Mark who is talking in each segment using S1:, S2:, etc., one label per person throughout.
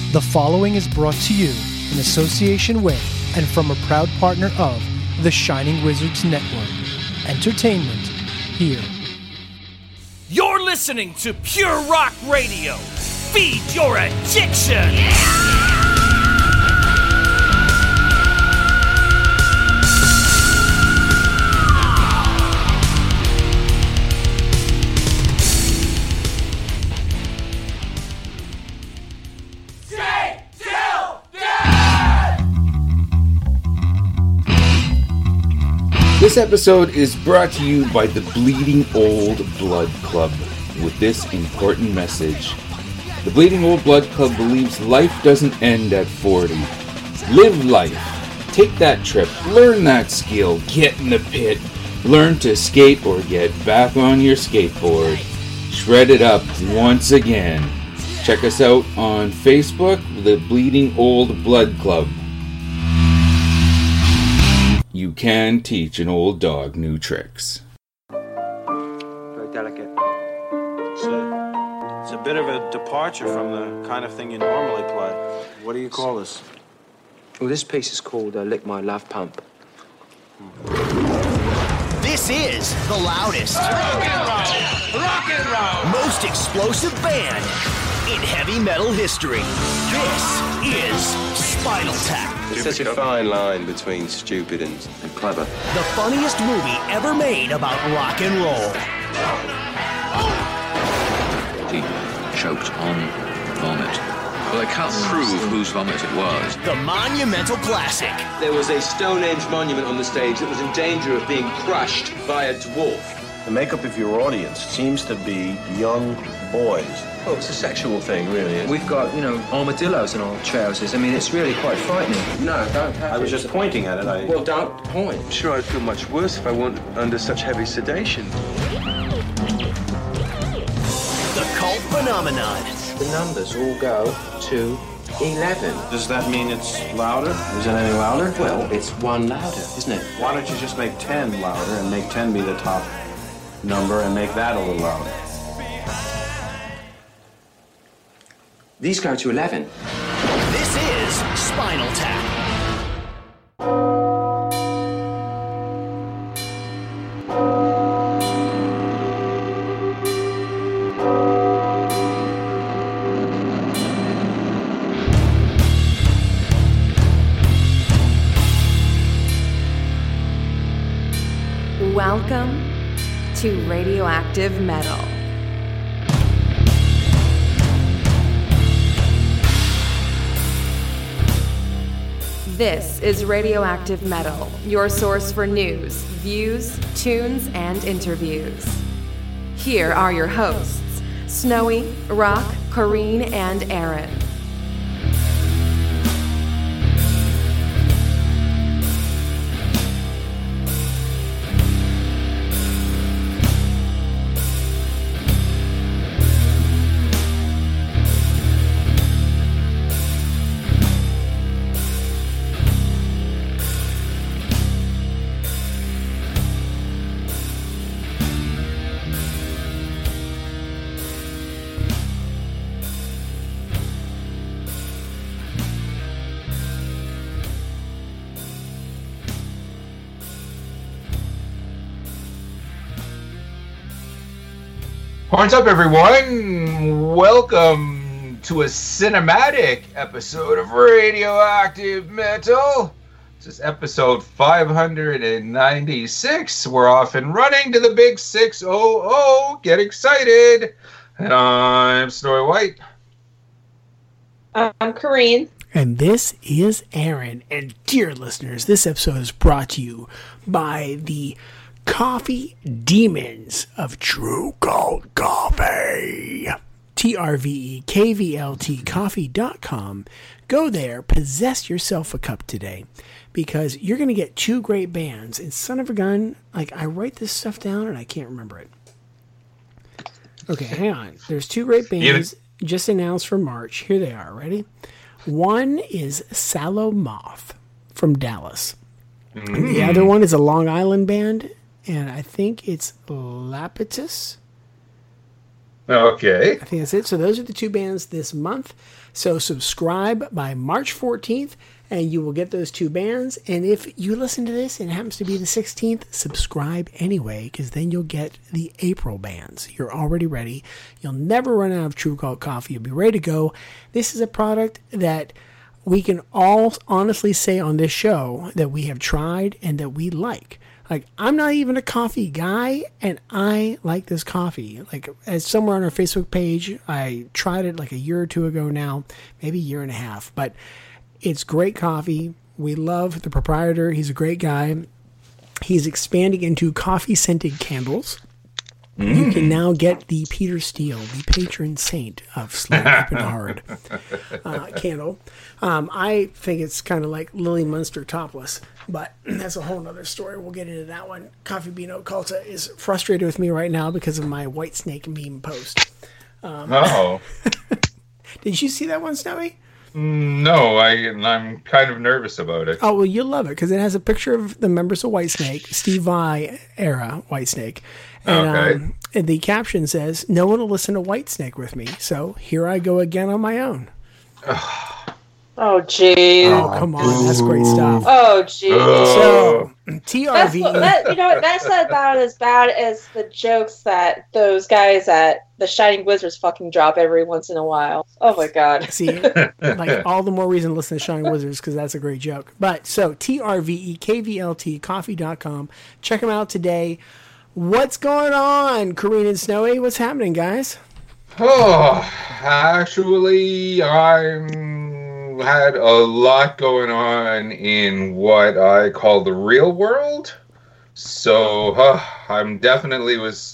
S1: The following is brought to you in association with and from a proud partner of the Shining Wizards Network. Entertainment here.
S2: You're listening to Pure Rock Radio. Feed your addiction! Yeah!
S3: This episode is brought to you by the Bleeding Old Blood Club with this important message. The Bleeding Old Blood Club believes life doesn't end at 40. Live life. Take that trip. Learn that skill. Get in the pit. Learn to skate or get back on your skateboard. Shred it up once again. Check us out on Facebook, the Bleeding Old Blood Club. You can teach an old dog new tricks.
S4: Very delicate. It's a bit of a departure from the kind of thing you normally play. What do you call this?
S5: Well, this piece is called Lick My Love Pump.
S2: This is the loudest,
S6: rock and roll,
S2: most explosive band in heavy metal history. This is Spinal Tap.
S7: There's such a fine line between stupid and clever.
S2: The funniest movie ever made about rock and roll.
S8: He choked on vomit. Well, they can't prove whose vomit it was.
S2: The monumental classic.
S7: There was a Stonehenge monument on the stage that was in danger of being crushed by a dwarf.
S4: The makeup of your audience seems to be young boys.
S7: Oh, it's a sexual thing, really.
S5: We've got, armadillos in our trousers. I mean, it's really quite frightening.
S7: No, don't have
S4: I was just pointing at it.
S7: Well, don't point. I'm sure I'd feel much worse if I weren't under such heavy sedation.
S2: The cult phenomenon.
S5: The numbers all go to 11.
S4: Does that mean it's louder? Is it any louder?
S5: Well, it's one louder, isn't it?
S4: Why don't you just make 10 louder and make 10 be the top number and make that a little louder?
S5: These go to 11.
S2: This is Spinal Tap.
S9: Welcome to Radioactive Metal. This is Radioactive Metal, your source for news, views, tunes, and interviews. Here are your hosts, Snowy, Rock, Corrine, and Aaron.
S3: Horns up, everyone! Welcome to a cinematic episode of Radioactive Metal. This is episode 596. We're off and running to the big 600. Get excited! And I'm Snowy White.
S10: I'm Corrine.
S1: And this is Aaron. And dear listeners, this episode is brought to you by the Coffee Demons of True Gold Coffee. TRVEKVLT coffee.com. Go there, possess yourself a cup today, because you're going to get two great bands. And son of a gun, I write this stuff down and I can't remember it. Okay, hang on. There's two great bands just announced for March. Here they are. Ready? One is Sallow Moth from Dallas. And the other one is a Long Island band, and I think it's Lapetus.
S3: Okay.
S1: I think that's it. So those are the two bands this month. So subscribe by March 14th, and you will get those 2 bands. And if you listen to this and it happens to be the 16th, subscribe anyway, because then you'll get the April bands. You're already ready. You'll never run out of True Cult coffee. You'll be ready to go. This is a product that we can all honestly say on this show that we have tried and that we like. Like, I'm not even a coffee guy, and I like this coffee. Like, as somewhere on our Facebook page, I tried it like a year or 2 ago now, maybe a year and a half. But it's great coffee. We love the proprietor. He's a great guy. He's expanding into coffee-scented candles. You can now get the Peter Steele, the patron saint of Slow Keeping Hard candle. I think it's kind of like Lily Munster topless, but that's a whole other story. We'll get into that one. Coffee Bean Occulta is frustrated with me right now because of my White Snake meme post. Did you see that one, Snowy?
S3: No, I'm kind of nervous about it.
S1: Oh, well, you'll love it because it has a picture of the members of Whitesnake, Steve Vai era Whitesnake. And the caption says, "No one will listen to Whitesnake with me, so here I go again on my own."
S10: Oh, jeez.
S1: Oh, come on. That's great stuff.
S10: Oh, jeez.
S1: So, TRV.
S10: That's about as bad as the jokes that those guys at the Shining Wizards fucking drop every once in a while. Oh, my God.
S1: See, like, all the more reason to listen to Shining Wizards because that's a great joke. But, so, TRVEKVLT, coffee.com. Check them out today. What's going on, Corrine and Snowy? What's happening, guys?
S3: Oh, actually, had a lot going on in what I call the real world. So I'm definitely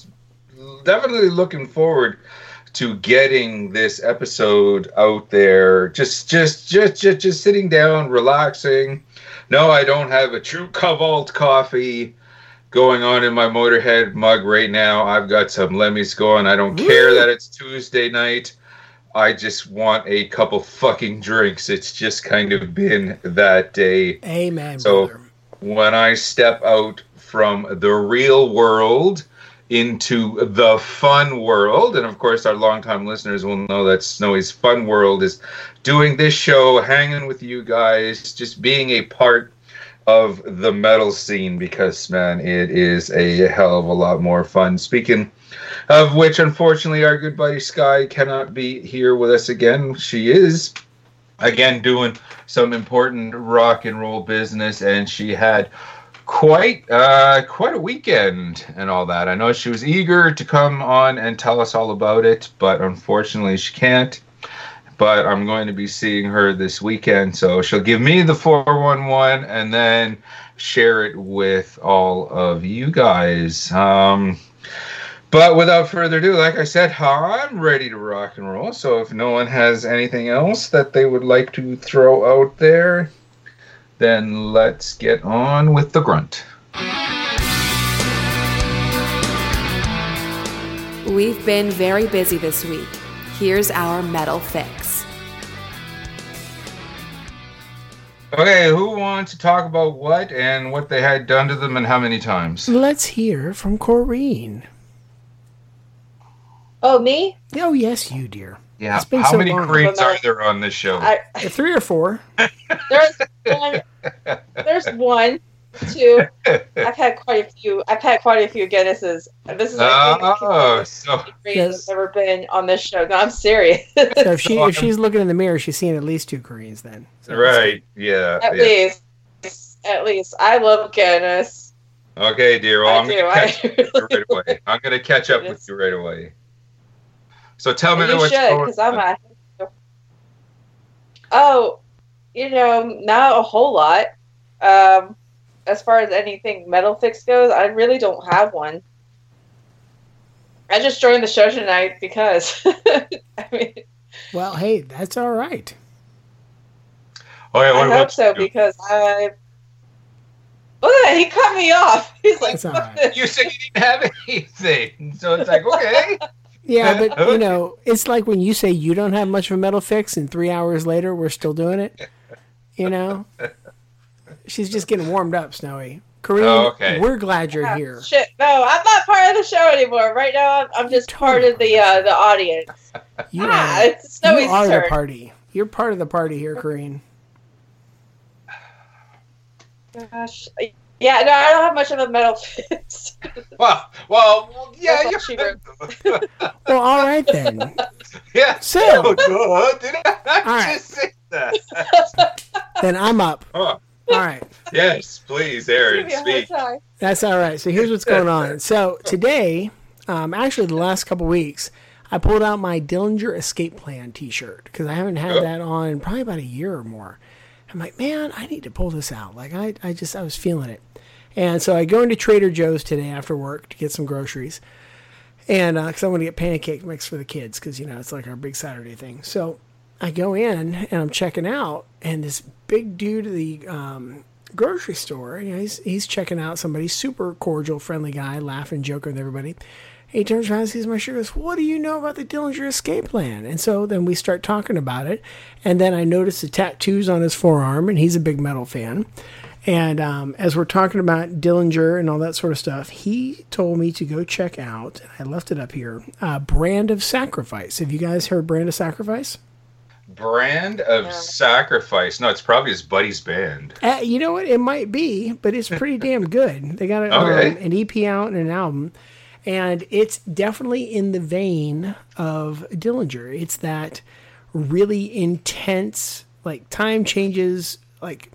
S3: looking forward to getting this episode out there. Just sitting down, relaxing. No, I don't have a True Cult coffee going on in my Motorhead mug right now. I've got some Lemmy's going. I don't care that it's Tuesday night. I just want a couple fucking drinks. It's just kind of been that day.
S1: Amen,
S3: so
S1: brother.
S3: When I step out from the real world into the fun world, and of course our longtime listeners will know that Snowy's Fun World is doing this show, hanging with you guys, just being a part of the metal scene, because, man, it is a hell of a lot more fun. Speaking of which, unfortunately, our good buddy Sky cannot be here with us again. She is, again, doing some important rock and roll business, and she had quite a weekend and all that. I know she was eager to come on and tell us all about it, but unfortunately she can't. But I'm going to be seeing her this weekend, so she'll give me the 411 and then share it with all of you guys. But without further ado, like I said, I'm ready to rock and roll. So if no one has anything else that they would like to throw out there, then let's get on with the grunt.
S9: We've been very busy this week. Here's our metal fix.
S3: Okay, who wants to talk about what and what they had done to them and how many times?
S1: Let's hear from Corrine.
S10: Oh, me?
S1: Oh, yes, you, dear.
S3: Yeah, how many Corrines are there on this show?
S1: 3 or 4.
S10: There's one, 2. I've had quite a few Guinnesses. This is I've never been on this show. No, I'm serious.
S1: So if she's looking in the mirror, she's seeing at least 2 Corrines then. So
S3: right? Yeah.
S10: At least I love Guinness.
S3: Okay, dear. Well, I'm going to catch up with you right away. I'm going to catch up with you right away. So tell me what's going on.
S10: Not a whole lot. As far as anything metal fix goes, I really don't have one. I just joined the show tonight because,
S1: well, hey, that's all right.
S3: Oh, yeah,
S10: I hope so, because he cut me off. He's like,
S1: right.
S3: You said you didn't have anything. So it's like, okay.
S1: Yeah, but, it's like when you say you don't have much of a metal fix and 3 hours later we're still doing it. She's just getting warmed up, Snowy. Corrine, we're glad you're here.
S10: Shit, no, I'm not part of the show anymore. Right now, I'm just part of the audience.
S1: You are
S10: Snowy's
S1: the
S10: turn.
S1: party. You're part of the party here, Corrine.
S10: Gosh. Yeah, no, I don't have much of a metal fix.
S11: Well, yeah.
S1: Well, all right then.
S11: Yeah.
S1: So,
S11: did I just say that?
S1: Then I'm up.
S11: Oh.
S1: All right.
S11: Yes, please, Aaron, speak.
S1: That's all right. So here's what's going on. So today, actually the last couple weeks, I pulled out my Dillinger Escape Plan t-shirt because I haven't had that on probably about a year or more. I'm like, man, I need to pull this out. Like I was feeling it. And so I go into Trader Joe's today after work to get some groceries. And because I want to get pancake mix for the kids because, it's like our big Saturday thing. So I go in and I'm checking out, and this big dude at the grocery store, he's checking out somebody, super cordial, friendly guy, laughing, joking with everybody. He turns around and sees my shirt and goes, what do you know about the Dillinger Escape Plan? And so then we start talking about it. And then I notice the tattoos on his forearm, and he's a big metal fan. And as we're talking about Dillinger and all that sort of stuff, he told me to go check out, I left it up here, Brand of Sacrifice. Have you guys heard Brand of Sacrifice?
S11: Brand of Sacrifice. No, it's probably his buddy's band.
S1: You know what? It might be, but it's pretty damn good. They got an EP out and an album. And it's definitely in the vein of Dillinger. It's that really intense, like time changes, like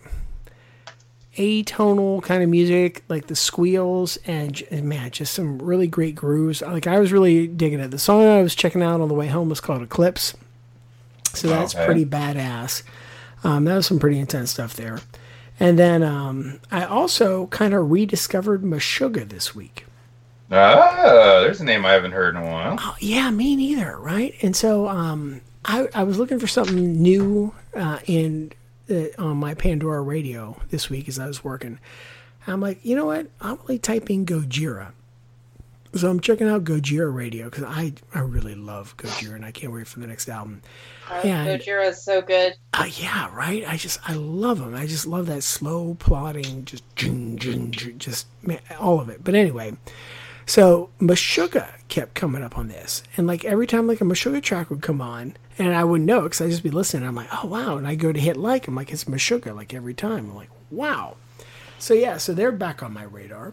S1: atonal kind of music, like the squeals, and man, just some really great grooves. Like I was really digging it. The song I was checking out on the way home was called Eclipse. So that's pretty badass. That was some pretty intense stuff there. And then I also kind of rediscovered Meshuggah this week.
S11: There's a name I haven't heard in a while.
S1: Oh, yeah, me neither, right? And so I was looking for something new on my Pandora radio this week as I was working. I'm like, you know what? I'll really type in Gojira. So I'm checking out Gojira Radio because I really love Gojira and I can't wait for the next album.
S10: Gojira is so good.
S1: Yeah, right? I love them. I just love that slow plodding, just man, all of it. But anyway, so Meshuggah kept coming up on this. And like every time like a Meshuggah track would come on, and I wouldn't know because I'd just be listening. I'm like, oh, wow. And I go to hit like, I'm like, it's Meshuggah like every time. I'm like, wow. So yeah, so they're back on my radar.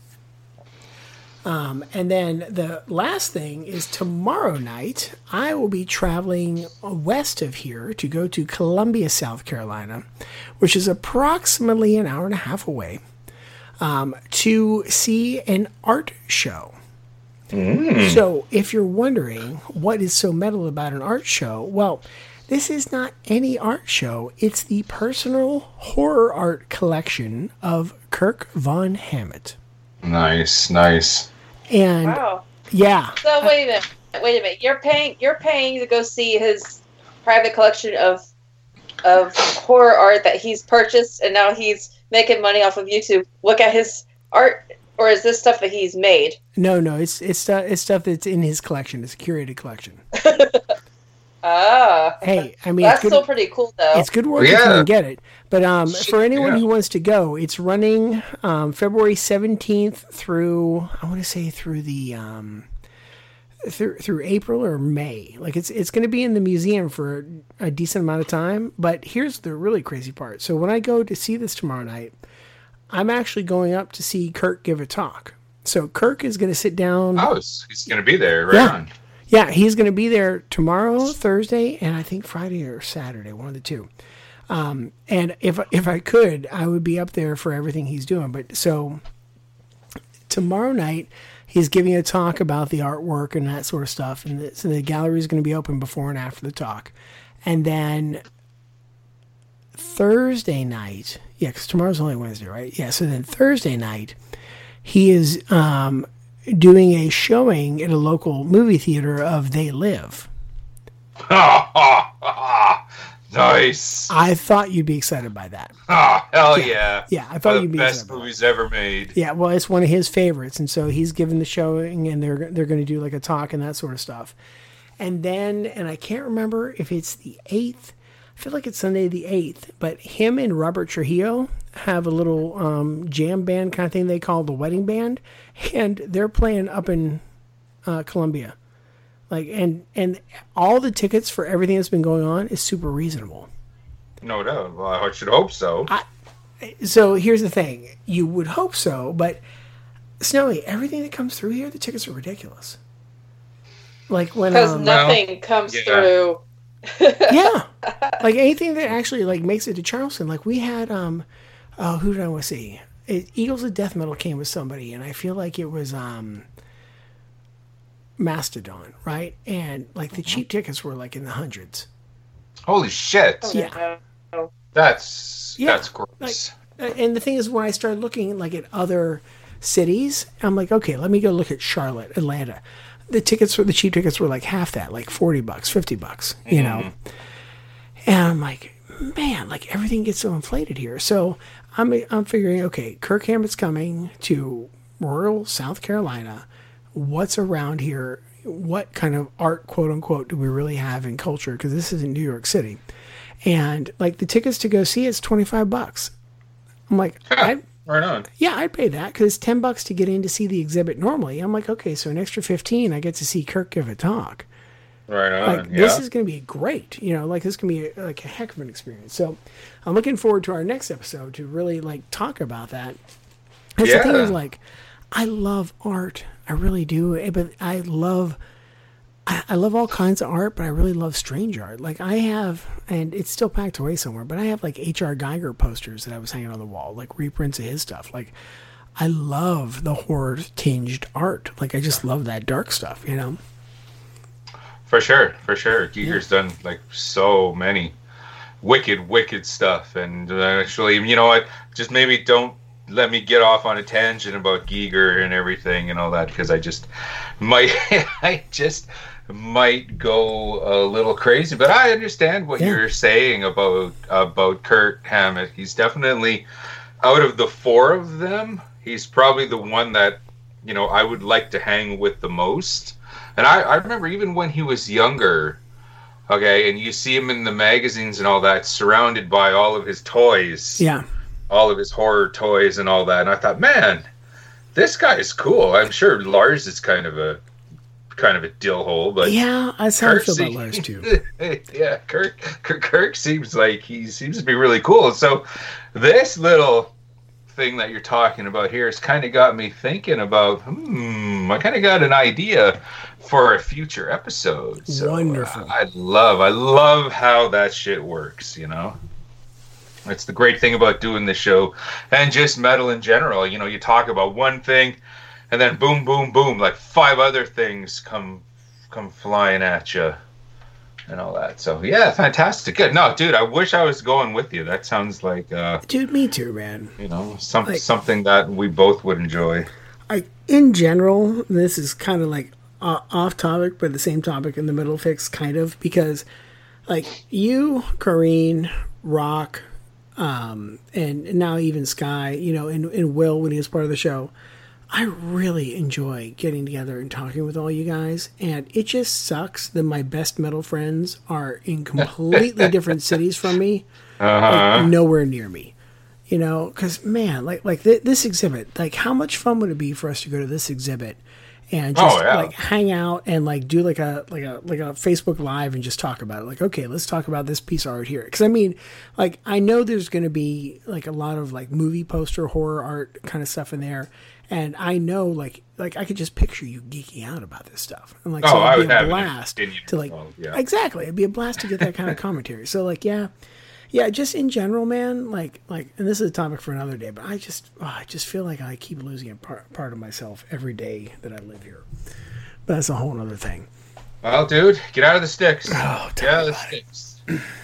S1: And then the last thing is tomorrow night, I will be traveling west of here to go to Columbia, South Carolina, which is approximately an hour and a half away, to see an art show. So if you're wondering what is so metal about an art show, well, this is not any art show. It's the personal horror art collection of Kirk Von Hammett.
S11: Nice.
S1: And
S10: wow.
S1: Yeah.
S10: So wait a minute. You're paying to go see his private collection of horror art that he's purchased, and now he's making money off of YouTube. Look at his art, or is this stuff that he's made?
S1: No, it's stuff that's in his collection. It's a curated collection. Hey, I mean,
S10: that's still pretty cool, though.
S1: It's good work if you can get it. But for anyone who wants to go, it's running February 17th through, I want to say through the through April or May. Like it's going to be in the museum for a decent amount of time. But here's the really crazy part. So when I go to see this tomorrow night, I'm actually going up to see Kirk give a talk. So Kirk is going to sit down.
S11: Oh, he's going to be there right on.
S1: Yeah, he's going to be there tomorrow, Thursday, and I think Friday or Saturday, one of the two. And if I could, I would be up there for everything he's doing. But so tomorrow night, he's giving a talk about the artwork and that sort of stuff. And so the gallery is going to be open before and after the talk. And then Thursday night, because tomorrow's only Wednesday, right? Yeah, so then Thursday night, he is doing a showing at a local movie theater of They Live.
S11: Nice.
S1: I thought you'd be excited by that.
S11: Oh, hell yeah.
S1: Yeah, I thought you'd be excited.
S11: Best movies ever made.
S1: Yeah, well, it's one of his favorites. And so he's giving the showing, and they're going to do like a talk and that sort of stuff. And then, and I can't remember if it's the 8th. I feel like it's Sunday the 8th. But him and Robert Trujillo have a little jam band kind of thing they call the Wedding Band. And they're playing up in Columbia. Like, and all the tickets for everything that's been going on is super reasonable.
S11: No doubt. Well, I should hope so.
S1: So here's the thing. You would hope so, but Snowy, everything that comes through here, the tickets are ridiculous. Like when
S10: because nothing comes through.
S1: Yeah, like anything that actually like makes it to Charleston. Like we had who did I want to see? Eagles of Death Metal came with somebody, and I feel like it was Mastodon, right? And like the cheap tickets were like in the hundreds.
S11: Holy shit!
S1: Yeah,
S11: that's gross.
S1: Like, and the thing is, when I started looking like at other cities, I'm like, okay, let me go look at Charlotte, Atlanta. The cheap tickets were like half that, like $40, $50, you know? And I'm like, man, like everything gets so inflated here. So I'm figuring, okay, Kirk Hammett's coming to rural South Carolina. What's around here? What kind of art, quote unquote, do we really have in culture? Because this is in New York City. And like the tickets to go see it's $25. I'm like,
S11: right on.
S1: Yeah, I'd pay that because it's $10 to get in to see the exhibit normally. I'm like, okay, so an extra $15, I get to see Kirk give a talk.
S11: Right on.
S1: Like this is going to be great, you know. Like this is going to be like a heck of an experience. So I'm looking forward to our next episode to really like talk about that. Because the thing is, like, I love art, I really do, but I love all kinds of art, but I really love strange art. Like I have, and it's still packed away somewhere, but I have like H.R. Geiger posters that I was hanging on the wall, like reprints of his stuff. Like I love the horror tinged art. Like I just love that dark stuff, you know?
S11: For sure. Giger's done like so many wicked stuff. And actually, you know what? Just maybe don't let me get off on a tangent about Giger and everything and all that, because I just might go a little crazy. But I understand what you're saying about Kirk Hammett. He's definitely, out of the four of them, he's probably the one that, you know, I would like to hang with the most. And I remember even when he was younger, okay, and you see him in the magazines and all that, surrounded by all of his toys.
S1: Yeah.
S11: All of his horror toys and all that. And I thought, man, this guy is cool. I'm sure Lars is kind of a dill-hole, but
S1: yeah, that's how I feel about Lars too.
S11: Yeah, Kirk seems like he seems to be really cool. So this little thing that you're talking about here has kind of got me thinking about, I kind of got an idea for a future episode. So,
S1: wonderful.
S11: I love how that shit works, you know? It's the great thing about doing this show and just metal in general. You know, you talk about one thing and then boom, boom, boom, like 5 other things come flying at you and all that. So, yeah, fantastic. Good. No, dude, I wish I was going with you. That sounds like...
S1: dude, me too, man.
S11: You know, something that we both would enjoy.
S1: In general, this is kind of like off topic, but the same topic in the middle fix, kind of, because like you, Corrine, Rock, and now even Sky, you know, and Will when he was part of the show, I really enjoy getting together and talking with all you guys. And it just sucks that my best metal friends are in completely different cities from me, like nowhere near me. You know, because man, like this exhibit, like how much fun would it be for us to go to this exhibit and just like hang out and like do like a Facebook Live and just talk about it. Like, okay, let's talk about this piece of art here. Because I mean, like I know there's going to be like a lot of like movie poster horror art kind of stuff in there, and I know like I could just picture you geeking out about this stuff. And like, so it'd be a blast to like exactly, it'd be a blast to get that kind of commentary. So like, yeah, just in general, man, like, and this is a topic for another day, but I just feel like I keep losing a part of myself every day that I live here. But that's a whole other thing.
S11: Well, dude, get out of the sticks.
S1: Oh,
S11: get out of the sticks.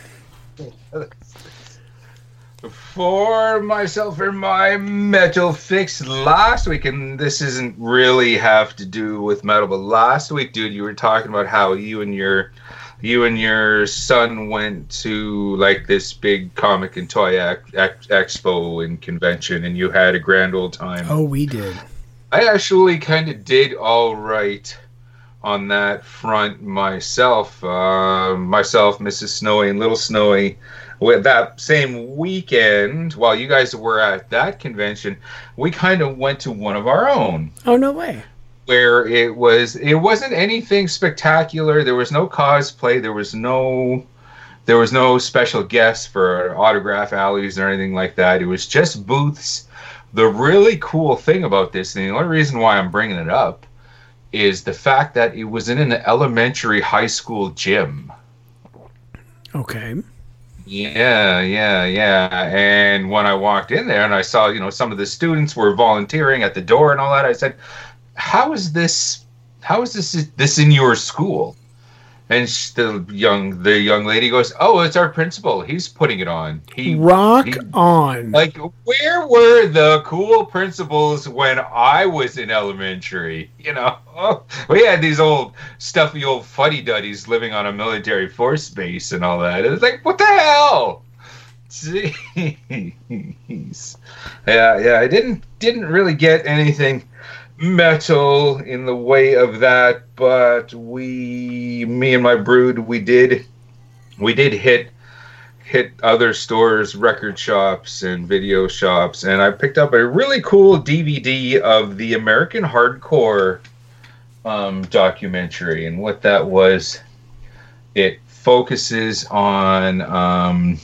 S11: For myself and my metal fix last week, and this isn't really have to do with metal, but last week, dude, you were talking about how you and your son went to like this big comic and toy expo and convention, and you had a grand old time.
S1: Oh, we did.
S11: I actually kind of did all right on that front myself. Mrs. Snowy and Little Snowy. With that same weekend, while you guys were at that convention, we kind of went to one of our own.
S1: Oh, no way.
S11: where it wasn't anything spectacular. There was no cosplay. There was no special guests for autograph alleys or anything like that. It was just booths. The really cool thing about this, and the only reason why I'm bringing it up, is the fact that it was in an elementary high school gym.
S1: Okay.
S11: Yeah. And when I walked in there and I saw, some of the students were volunteering at the door and all that, I said, how is this in your school? And the young lady goes, "Oh, it's our principal. He's putting it on."
S1: Rock on.
S11: Like, where were the cool principals when I was in elementary? We had these old stuffy old fuddy-duddies living on a military force base and all that. It's like, what the hell? Jeez. Yeah. I didn't really get anything metal in the way of that, but me and my brood, we did hit other stores, record shops and video shops, and I picked up a really cool DVD of the American Hardcore documentary. And what that was, it focuses on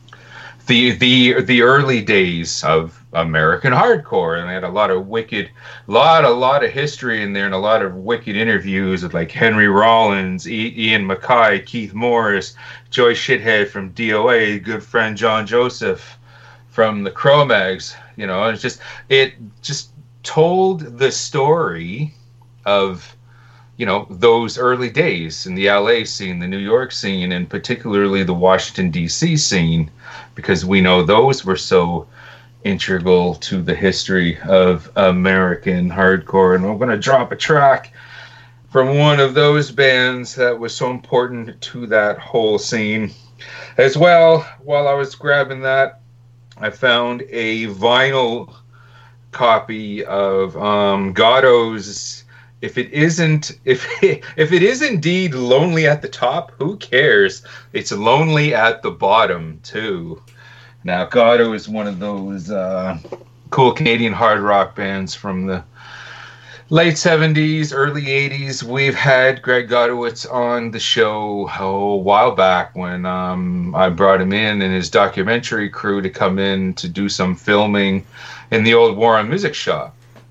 S11: the early days of American hardcore, and they had a lot of history in there, and a lot of wicked interviews with like Henry Rollins, Ian MacKaye, Keith Morris, Joy Shithead from DOA, good friend John Joseph from the Cro-Mags. It just told the story of those early days in the LA scene, the New York scene, and particularly the Washington DC scene, because we know those were so integral to the history of American hardcore. And we're going to drop a track from one of those bands that was so important to that whole scene. As well, while I was grabbing that, I found a vinyl copy of Gatto's If it is indeed lonely at the top, who cares? It's lonely at the bottom too. Now, Gatto is one of those cool Canadian hard rock bands from the late 70s, early 80s. We've had Greg Gottowitz on the show a while back when I brought him in and his documentary crew to come in to do some filming in the old War on Music shop.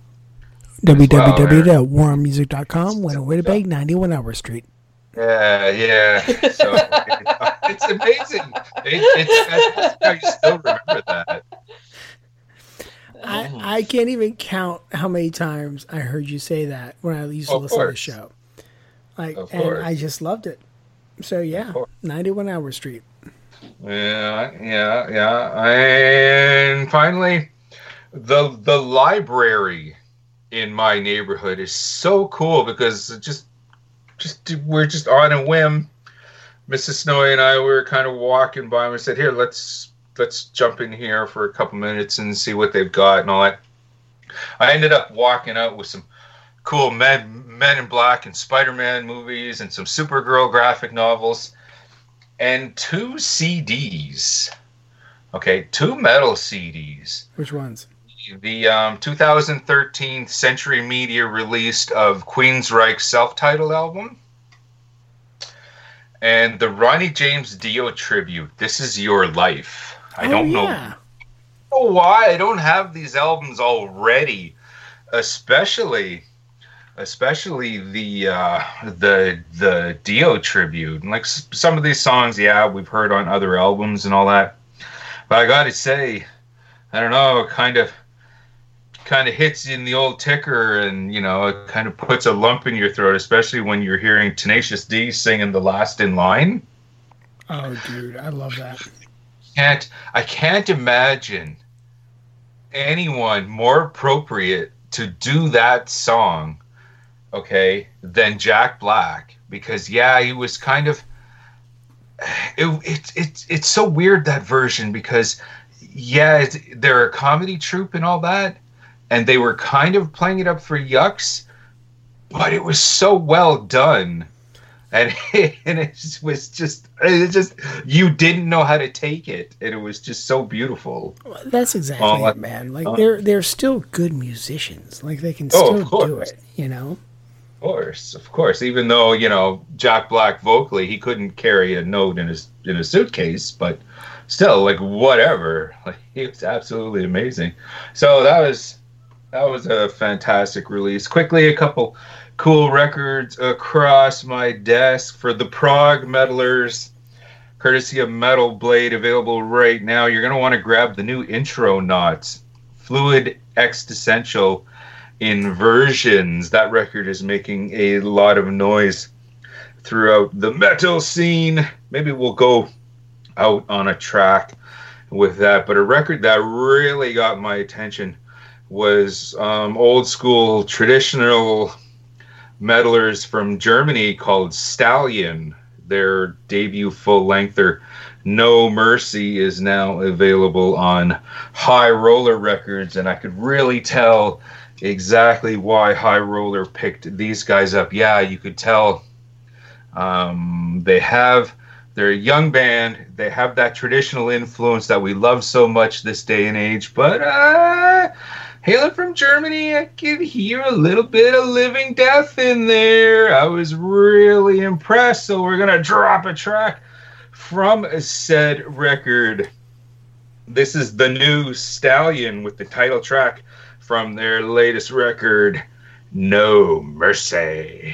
S1: www.waronmusic.com, Winnipeg, 91 Hour Street.
S11: Yeah. So it's amazing. It's how you still remember that.
S1: I can't even count how many times I heard you say that when I used to listen to the show. And I just loved it. So yeah, 91 Hour Street.
S11: Yeah. And finally, the library in my neighborhood is so cool because we're just on a whim. Mrs. Snowy and I were kind of walking by and we said, here, let's jump in here for a couple minutes and see what they've got and all that. I ended up walking out with some cool Men in Black and Spider-Man movies and some Supergirl graphic novels and 2 CDs. Okay, 2 metal CDs.
S1: Which ones?
S11: The 2013 Century Media released of Queensryche's self-titled album, and the Ronnie James Dio tribute, This Is Your Life. I don't know why I don't have these albums already, especially the Dio tribute. And like some of these songs, we've heard on other albums and all that, but I gotta say, I don't know, it kind of hits you in the old ticker, and it kind of puts a lump in your throat, especially when you're hearing Tenacious D singing The Last in Line.
S1: Oh, dude, I love that.
S11: I can't imagine anyone more appropriate to do that song, okay, than Jack Black, because he was kind of it's so weird, that version, because they're a comedy troupe and all that, and they were kind of playing it up for yucks, but it was so well done And it was just you didn't know how to take it, and it was just so beautiful.
S1: Well, that's exactly it, man. Like they're still good musicians. Like they can still do it, you know.
S11: Of course. Even though, you know, Jack Black vocally, he couldn't carry a note in a suitcase, but still, like, whatever. Like, he was absolutely amazing. So that was a fantastic release. Quickly, a couple cool records across my desk for the prog metalers, courtesy of Metal Blade, available right now. You're going to want to grab the new Intronauts, Fluid Existential Inversions. That record is making a lot of noise throughout the metal scene. Maybe we'll go out on a track with that. But a record that really got my attention was old school traditional metalers from Germany called Stallion. Their debut full-lengther No Mercy is now available on High Roller Records, and I could really tell exactly why High Roller picked these guys up. Yeah, you could tell they're a young band. They have that traditional influence that we love so much this day and age, but hailing from Germany, I could hear a little bit of Living Death in there. I was really impressed, so we're going to drop a track from said record. This is the new Stallion with the title track from their latest record, No Mercy.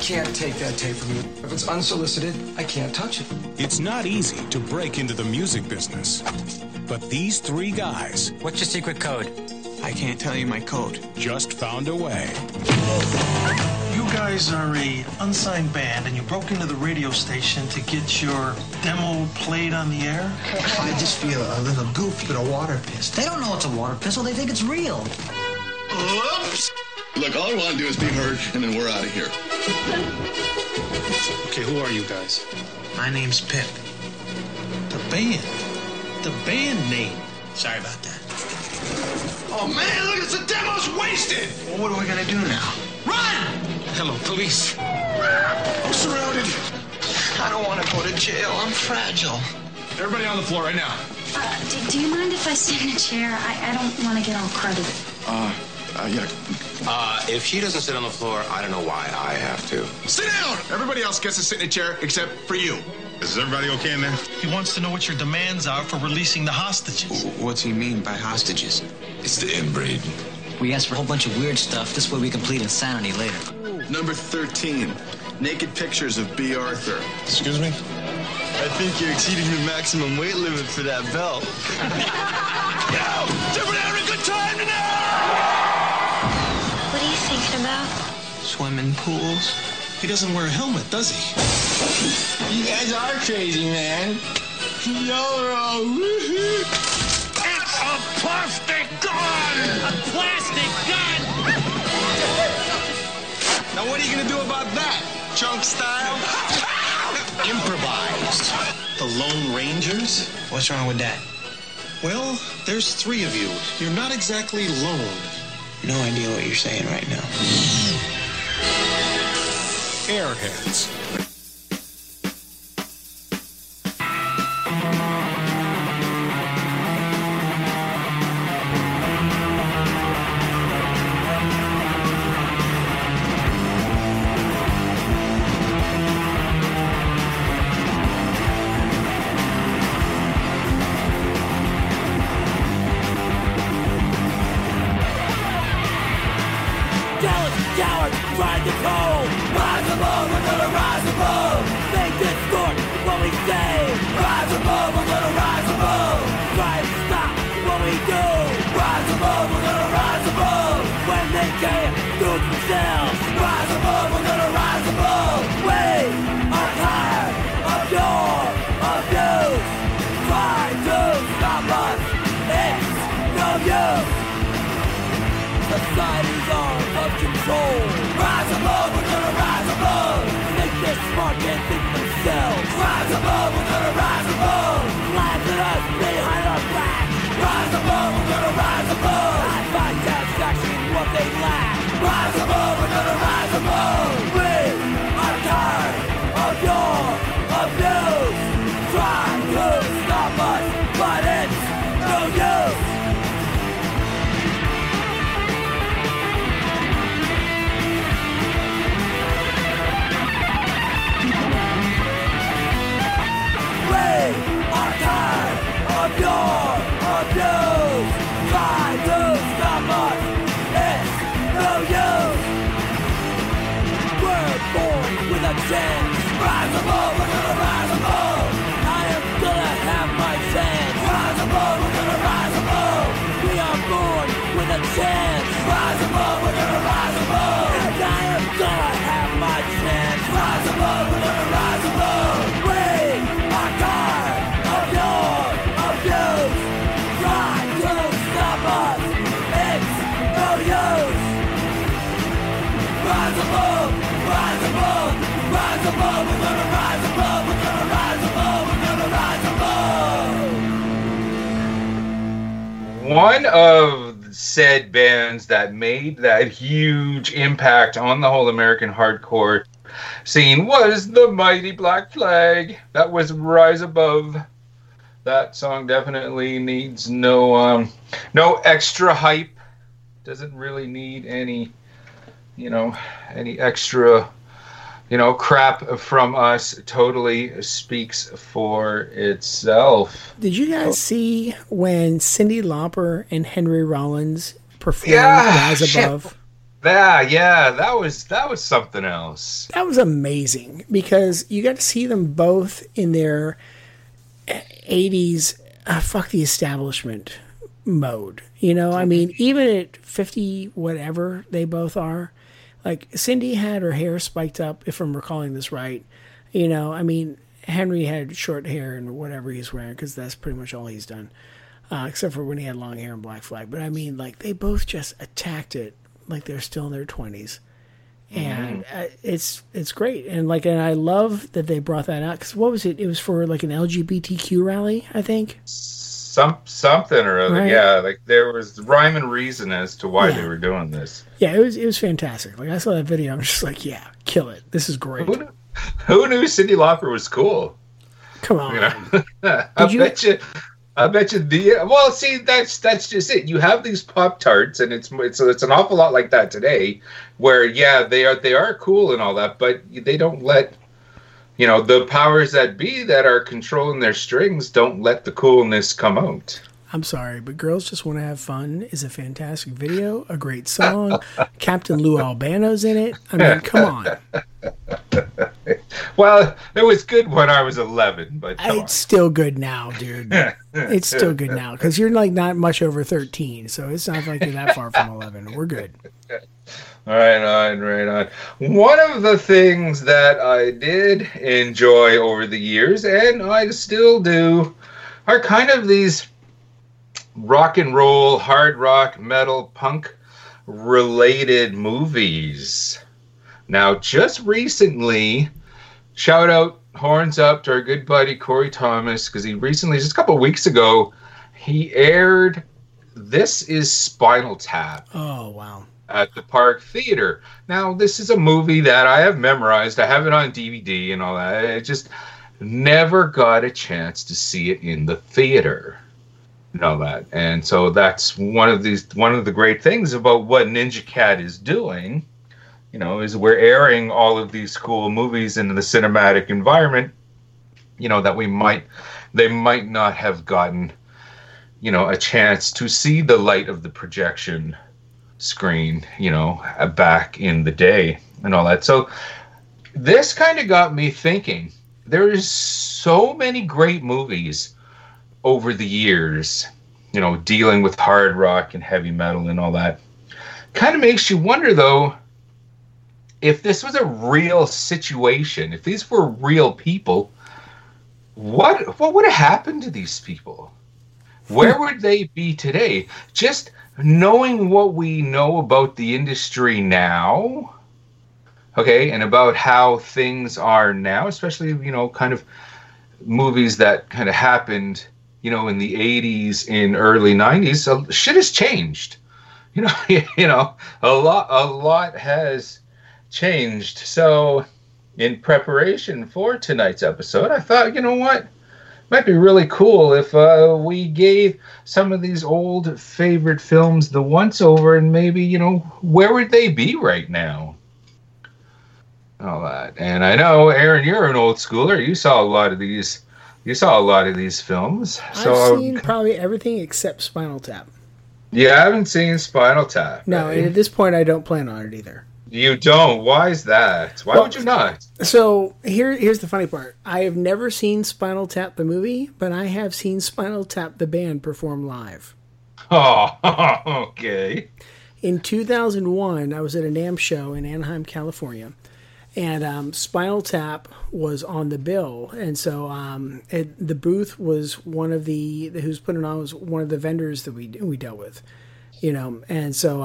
S12: can't take that tape from you. If it's unsolicited, I can't touch it.
S13: It's not easy to break into the music business. But these three guys...
S14: What's your secret code?
S15: I can't tell you my code.
S13: Just found a way.
S16: You guys are a unsigned band, and you broke into the radio station to get your demo played on the air?
S12: I just feel a little goofy with a water pistol.
S14: They don't know it's a water pistol. They think it's real.
S17: Oops! Look, all I want to do is be heard, and then we're out of here.
S16: Okay, who are you guys?
S12: My name's Pip.
S16: The band. The band name.
S12: Sorry about that. Oh, man, look, the demo's wasted! Well, what are we gonna do now? Run!
S16: Hello, police.
S12: I'm surrounded. I don't want to go to jail. I'm fragile.
S15: Everybody on the floor right now.
S18: Do you mind if I sit in a chair? I don't want to get all cruddy.
S15: Yeah.
S19: If she doesn't sit on the floor, I don't know why I have to.
S15: Sit down! Everybody else gets to sit in a chair except for you. Is everybody okay in there?
S16: He wants to know what your demands are for releasing the hostages.
S15: What's he mean by hostages? It's the inbreed.
S14: We asked for a whole bunch of weird stuff. This way we can plead insanity later.
S17: Number 13. Naked pictures of B. Arthur.
S15: Excuse me?
S20: I think you're exceeding the maximum weight limit for that belt.
S12: Yo! Everybody having a good time tonight?
S18: What are you thinking about?
S20: Swimming pools.
S16: He doesn't wear a helmet, does he?
S20: You guys are crazy, man. Y'all are all woohoo.
S12: It's a plastic gun! A plastic gun!
S15: Now what are you gonna do about that? Chunk style?
S16: Improvised. The Lone Rangers?
S20: What's wrong with that?
S16: Well, there's three of you. You're not exactly lone.
S20: No idea what you're saying right now.
S13: Airheads.
S12: Society's all of control. Rise above, we're gonna rise above. Think they're smart, can't think themselves. Rise above, we're gonna rise above. Laugh at us behind our back. Rise above, we're gonna rise above. I find satisfaction in what they lack. Rise above, we're gonna rise above. We are tired of your abuse. Try to stop us, but it's no use. Are tired of your abuse. Try to stop us, it's no use. We're born with a chance. Rise above, we're gonna rise above. I am gonna have my chance. Rise above, we're gonna rise above. We are born with a chance. Rise above, we're gonna rise above. And I am gonna have my chance. Rise above, we're gonna rise above. We are tired of your abuse. Try to stop us, it's no use. Rise above, rise above, rise above. We're gonna rise above, we're gonna rise above, we're gonna rise above.
S11: One of said bands that made that huge impact on the whole American hardcore scene was the Mighty Black Flag. That was Rise Above. That song definitely needs no extra hype. Doesn't really need any extra, crap from us. Totally speaks for itself.
S1: Did you guys see when Cyndi Lauper and Henry Rollins performed Rise Above?
S11: Yeah, that was something else.
S1: That was amazing because you got to see them both in their 80s fuck the establishment mode. You know, I mean, even at 50 whatever they both are, like Cindy had her hair spiked up, if I'm recalling this right. You know, I mean, Henry had short hair and whatever he's wearing because that's pretty much all he's done, except for when he had long hair and Black Flag. But I mean, like, they both just attacked it like they're still in their 20s. And it's great. And I love that they brought that out because what was it? It was for like an LGBTQ rally, I think.
S11: Something or other,
S1: right.
S11: Yeah. Like there was rhyme and reason as to why they were doing this.
S1: Yeah, it was fantastic. Like I saw that video, I'm just like, yeah, kill it. This is great.
S11: Who knew Cyndi Lauper was cool?
S1: Come on.
S11: You know? I bet you well, see, that's just it. You have these Pop-Tarts, and it's an awful lot like that today, where they are cool and all that, but they don't let, you know, the powers that be that are controlling their strings don't let the coolness come out.
S1: I'm sorry, but Girls Just Want to Have Fun is a fantastic video, a great song. Captain Lou Albano's in it. I mean, come on.
S11: Well, it was good when I was 11, but
S1: it's still good now, dude. It's still good now because you're like not much over 13, so it's not like you're that far from 11. We're good.
S11: Right on. One of the things that I did enjoy over the years, and I still do, are kind of these rock and roll, hard rock, metal, punk related movies. Now, just recently, shout out, horns up to our good buddy Corey Thomas, because he recently, just a couple of weeks ago, he aired This Is Spinal Tap.
S1: Oh, wow.
S11: At the Park Theater. Now, this is a movie that I have memorized. I have it on DVD and all that. I just never got a chance to see it in the theater. And all that. And so that's one of the great things about what Ninja Cat is doing. You know, is we're airing all of these cool movies into the cinematic environment, you know, that they might not have gotten, you know, a chance to see the light of the projection screen, you know, back in the day and all that. So this kind of got me thinking. There is so many great movies over the years, you know, dealing with hard rock and heavy metal and all that. Kind of makes you wonder, though, if this was a real situation, if these were real people, what would have happened to these people? Where would they be today? Just knowing what we know about the industry now, okay, and about how things are now, especially, you know, kind of movies that kind of happened, you know, in the 80s, in early 90s, so shit has changed. You know, a lot has changed. So in preparation for tonight's episode, I thought, you know what? Might be really cool if we gave some of these old favorite films the once over, and maybe, you know, where would they be right now? All that. And I know, Aaron, you're an old schooler. You saw a lot of these films. So
S1: I've seen probably everything except Spinal Tap.
S11: You haven't seen Spinal Tap.
S1: No, and at this point I don't plan on it either.
S11: You don't? Why is that? Why would you not?
S1: So here's the funny part. I have never seen Spinal Tap the movie, but I have seen Spinal Tap the band perform live.
S11: Oh, okay.
S1: In 2001, I was at a NAMM show in Anaheim, California, and Spinal Tap was on the bill. And so the booth was one of who's putting on was one of the vendors that we dealt with, you know. And so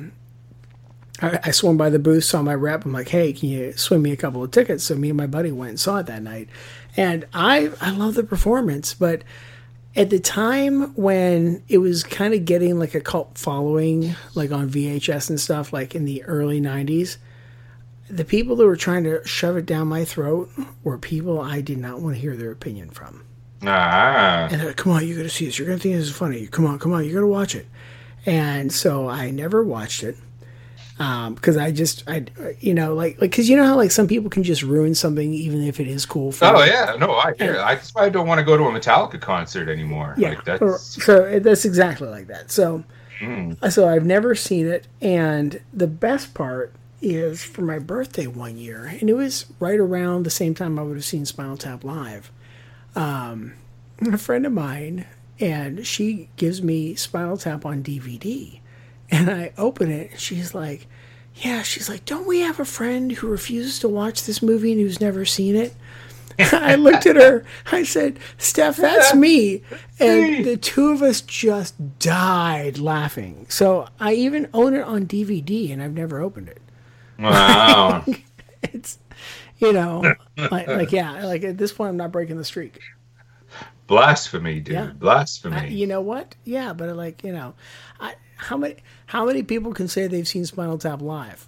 S1: I swung by the booth, saw my rep. I'm like, hey, can you swing me a couple of tickets? So me and my buddy went and saw it that night. And I love the performance, but at the time when it was kind of getting like a cult following, like on VHS and stuff, like in the early 90s, the people that were trying to shove it down my throat were people I did not want to hear their opinion from.
S11: Ah.
S1: And they're like, come on, you got to see this. You're going to think this is funny. Come on, you got to watch it. And so I never watched it. Because you know, because you know how like some people can just ruin something even if it is cool for
S11: them?
S1: Yeah,
S11: no, I hear it. That's why I don't want to go to a Metallica concert anymore.
S1: Yeah,
S11: like that's...
S1: so that's exactly like that. So So I've never seen it, and the best part is for my birthday one year, and it was right around the same time I would have seen Spinal Tap live. A friend of mine, and she gives me Spinal Tap on DVD, and I open it, and she's like, don't we have a friend who refuses to watch this movie and who's never seen it? I looked at her, I said, Steph, that's me. And the two of us just died laughing. So I even own it on DVD, and I've never opened it.
S11: Wow.
S1: It's, like at this point, I'm not breaking the streak.
S11: Blasphemy, dude.
S1: Yeah.
S11: Blasphemy.
S1: You know what? Yeah, but how many people can say they've seen Spinal Tap live?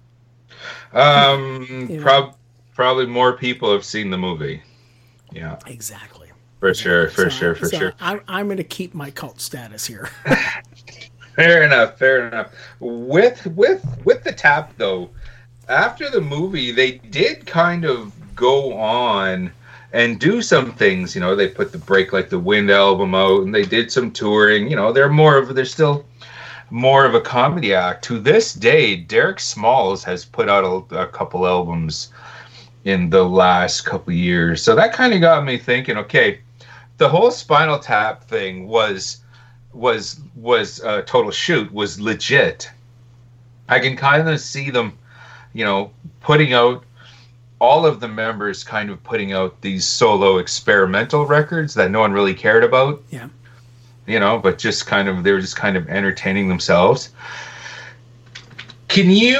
S11: Probably more people have seen the movie. Yeah.
S1: Exactly.
S11: For sure.
S1: I'm going to keep my cult status here.
S11: Fair enough. With the Tap, though, after the movie, they did kind of go on and do some things. They put the Break Like the Wind album out, and they did some touring. They're still more of a comedy act. To this day, Derek Smalls has put out a couple albums in the last couple of years. So that kind of got me thinking, okay, the whole Spinal Tap thing was a total shoot, was legit. I can kind of see them, putting out, all of the members kind of putting out these solo experimental records that no one really cared about.
S1: Yeah.
S11: But they were just kind of entertaining themselves. The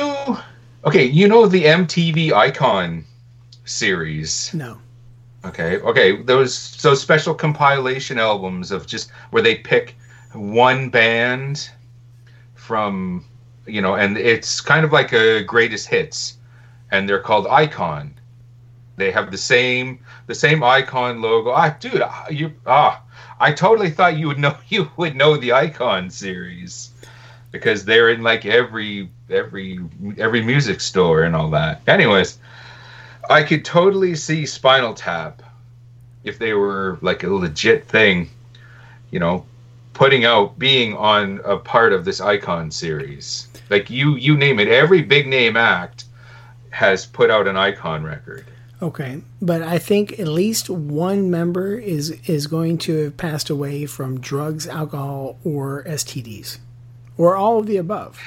S11: MTV Icon series?
S1: No.
S11: Okay. Those special compilation albums of just where they pick one band from, and it's kind of like a greatest hits, and they're called Icon. They have the same Icon logo. I totally thought you would know the Icon series because they're in like every music store and all that. Anyways, I could totally see Spinal Tap, if they were like a legit thing, being on a part of this Icon series. Like you name it, every big name act has put out an Icon record.
S1: Okay, but I think at least one member is going to have passed away from drugs, alcohol, or STDs, or all of the above.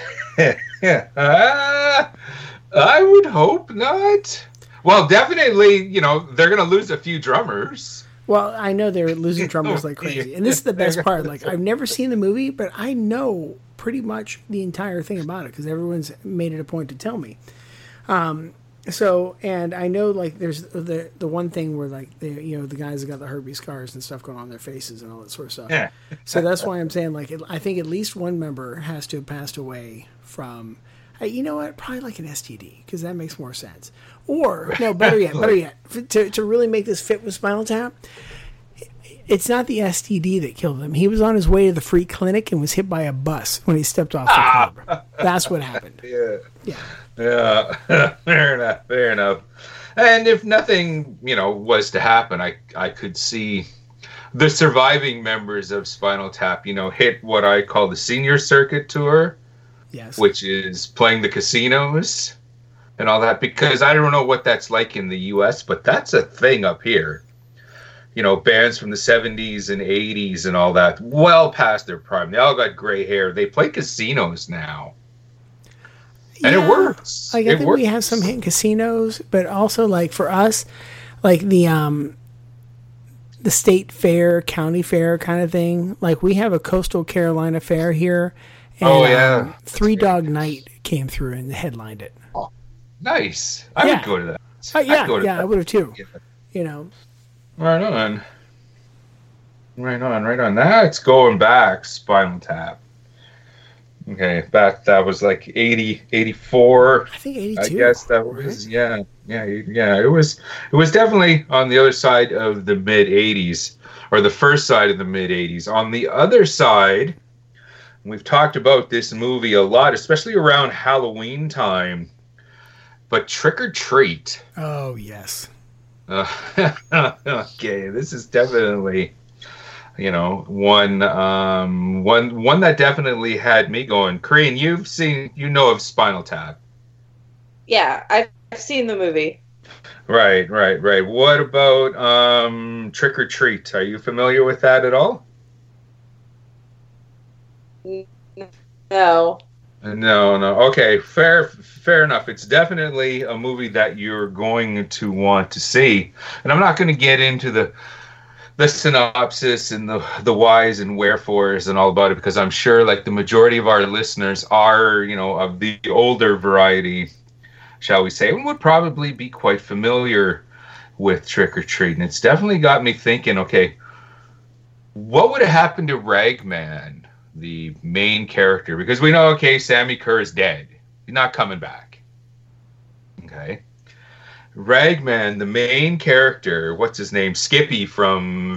S11: I would hope not. Well, definitely, they're going to lose a few drummers.
S1: Well, I know they're losing drummers like crazy. And this is the best part. Like, I've never seen the movie, but I know pretty much the entire thing about it because everyone's made it a point to tell me. And I know, like, there's the one thing where, like, the guys have got the herpes scars and stuff going on their faces and all that sort of stuff. Yeah. So that's why I'm saying, like, I think at least one member has to have passed away from, you know what, probably like an STD, because that makes more sense. Or, no, better yet, to really make this fit with Spinal Tap, it's not the STD that killed him. He was on his way to the free clinic and was hit by a bus when he stepped off the curb. That's what happened.
S11: Yeah. Fair enough. And if nothing, was to happen, I could see the surviving members of Spinal Tap, hit what I call the senior circuit tour.
S1: Yes.
S11: Which is playing the casinos and all that, because I don't know what that's like in the U.S., but that's a thing up here. Bands from the 70s and 80s and all that, well past their prime. They all got gray hair. They play casinos now. And it works.
S1: Like, I think we have some hit casinos, but also, like, for us, like the state fair, county fair kind of thing. Like, we have a Coastal Carolina fair here. And, Three Dog Night came through and headlined it.
S11: Oh, nice. I would go to that.
S1: I would have too.
S11: Right on. Now it's going back, Spinal Tap. Okay, back, that was like 80, 84.
S1: I think 82.
S11: I guess that was, right? Yeah. It was definitely on the other side of the mid-80s, or the first side of the mid-80s. On the other side, we've talked about this movie a lot, especially around Halloween time, but Trick or Treat.
S1: Oh, yes.
S11: Okay, this is definitely one that definitely had me going. Korean, you know of Spinal Tap.
S10: Yeah, I've seen the movie.
S11: Right. What about Trick or Treat? Are you familiar with that at all?
S10: No.
S11: No. Okay, fair enough. It's definitely a movie that you're going to want to see. And I'm not going to get into the synopsis and the whys and wherefores and all about it, because I'm sure like the majority of our listeners are, of the older variety, shall we say, and would probably be quite familiar with Trick or Treat. And it's definitely got me thinking, okay, what would have happened to Ragman, the main character? Because we know, okay, Sammy Kerr is dead. He's not coming back. Okay. Ragman, the main character, what's his name? Skippy from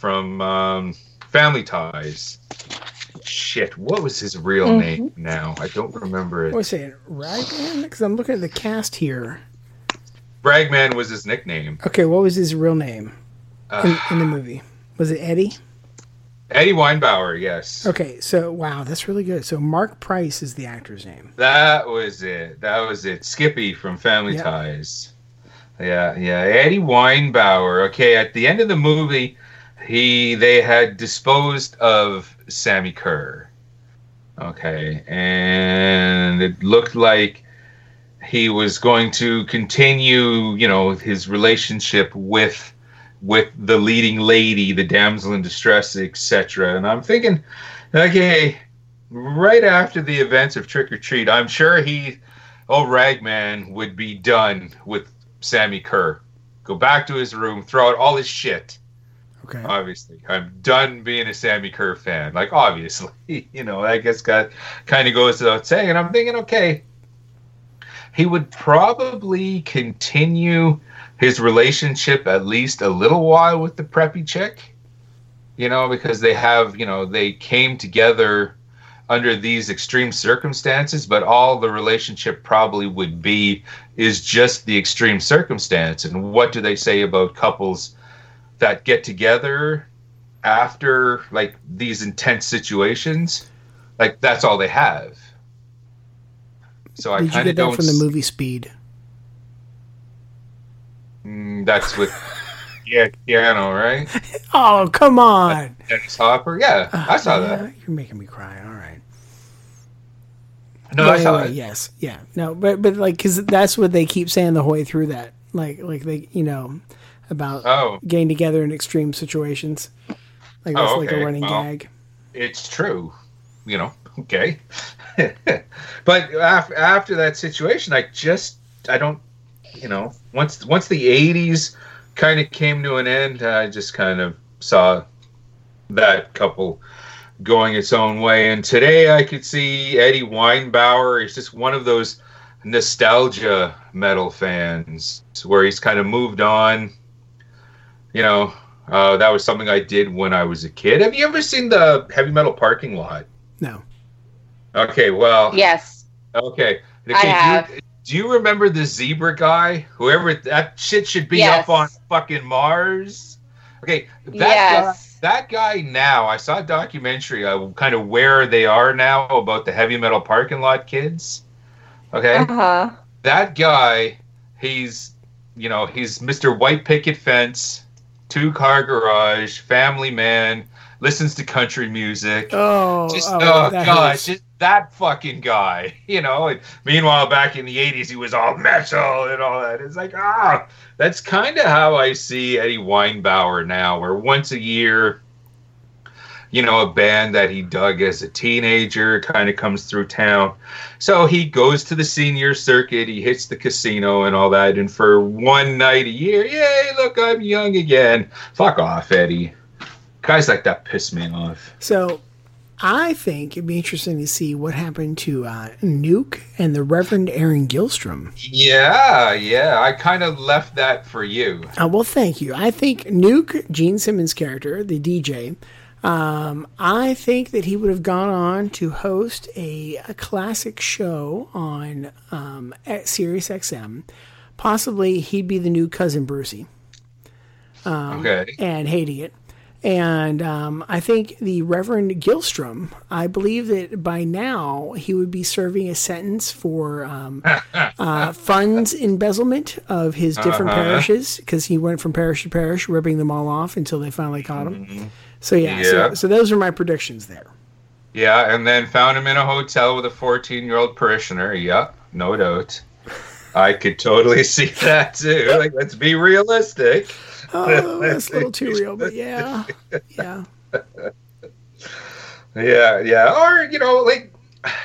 S11: Family Ties. Shit, what was his real name now? I don't remember it.
S1: What was it? Ragman? Because I'm looking at the cast here.
S11: Ragman was his nickname.
S1: Okay, what was his real name in the movie? Was it Eddie?
S11: Eddie Weinbauer, yes.
S1: Okay, so, wow, that's really good. So Mark Price is the actor's name.
S11: That was it. Skippy from Family Ties. Yeah, Eddie Weinbauer. Okay, at the end of the movie, they had disposed of Sammy Kerr. Okay, and it looked like he was going to continue, his relationship with the leading lady, the damsel in distress, etc. And I'm thinking, okay, right after the events of Trick or Treat, I'm sure Ragman would be done with Sammy Kerr. Go back to his room, throw out all his shit.
S1: Okay.
S11: Obviously, I'm done being a Sammy Kerr fan. Like, obviously, I guess kind of goes without saying. And I'm thinking, okay, he would probably continue his relationship at least a little while with the preppy chick, because they came together under these extreme circumstances, but all the relationship probably would be is just the extreme circumstance. And what do they say about couples that get together after like these intense situations? Like, that's all they have. So I kind of don't.
S1: From the movie Speed.
S11: That's with Keanu, right?
S1: Oh, come on.
S11: Dennis Hopper. Yeah, I saw that.
S1: You're making me cry. All right.
S11: No, I saw it.
S1: Yes. Yeah. No, but like, because that's what they keep saying the whole way through that. Like they, about getting together in extreme situations. Like that's like a running gag.
S11: It's true. Okay. But after that situation, I don't, once the 80s kind of came to an end, I just kind of saw that couple going its own way. And today I could see Eddie Weinbauer. He's just one of those nostalgia metal fans where he's kind of moved on. That was something I did when I was a kid. Have you ever seen the Heavy Metal Parking Lot?
S1: No.
S11: Okay, well.
S10: Yes.
S11: Okay.
S10: I have.
S11: Do you remember the zebra guy? Whoever that shit should be up on fucking Mars. Okay, that guy now. I saw a documentary kind of where they are now about the Heavy Metal Parking Lot kids. Okay, that guy, he's Mr. White Picket Fence, 2-car garage, family man, listens to country music. Just that fucking guy, And meanwhile, back in the 80s, he was all metal and all that. It's like, that's kind of how I see Eddie Weinbauer now, where once a year, a band that he dug as a teenager kind of comes through town. So he goes to the senior circuit, he hits the casino and all that, and for one night a year, yay, look, I'm young again. Fuck off, Eddie. Guys like that piss me off.
S1: So I think it'd be interesting to see what happened to Nuke and the Reverend Aaron Gilstrom.
S11: Yeah. I kind of left that for you.
S1: Well, thank you. I think Nuke, Gene Simmons' character, the DJ, I think that he would have gone on to host a classic show on Sirius XM. Possibly he'd be the new Cousin Brucey. And hating it. And I think the Reverend Gilstrom, I believe that by now he would be serving a sentence for funds embezzlement of his different parishes, because he went from parish to parish, ripping them all off until they finally caught him. So so those are my predictions there.
S11: Yeah, and then found him in a hotel with a 14-year-old parishioner. Yep, no doubt. I could totally see that too. Like, let's be realistic.
S1: Oh, that's a little too real, but yeah.
S11: Yeah. Or, like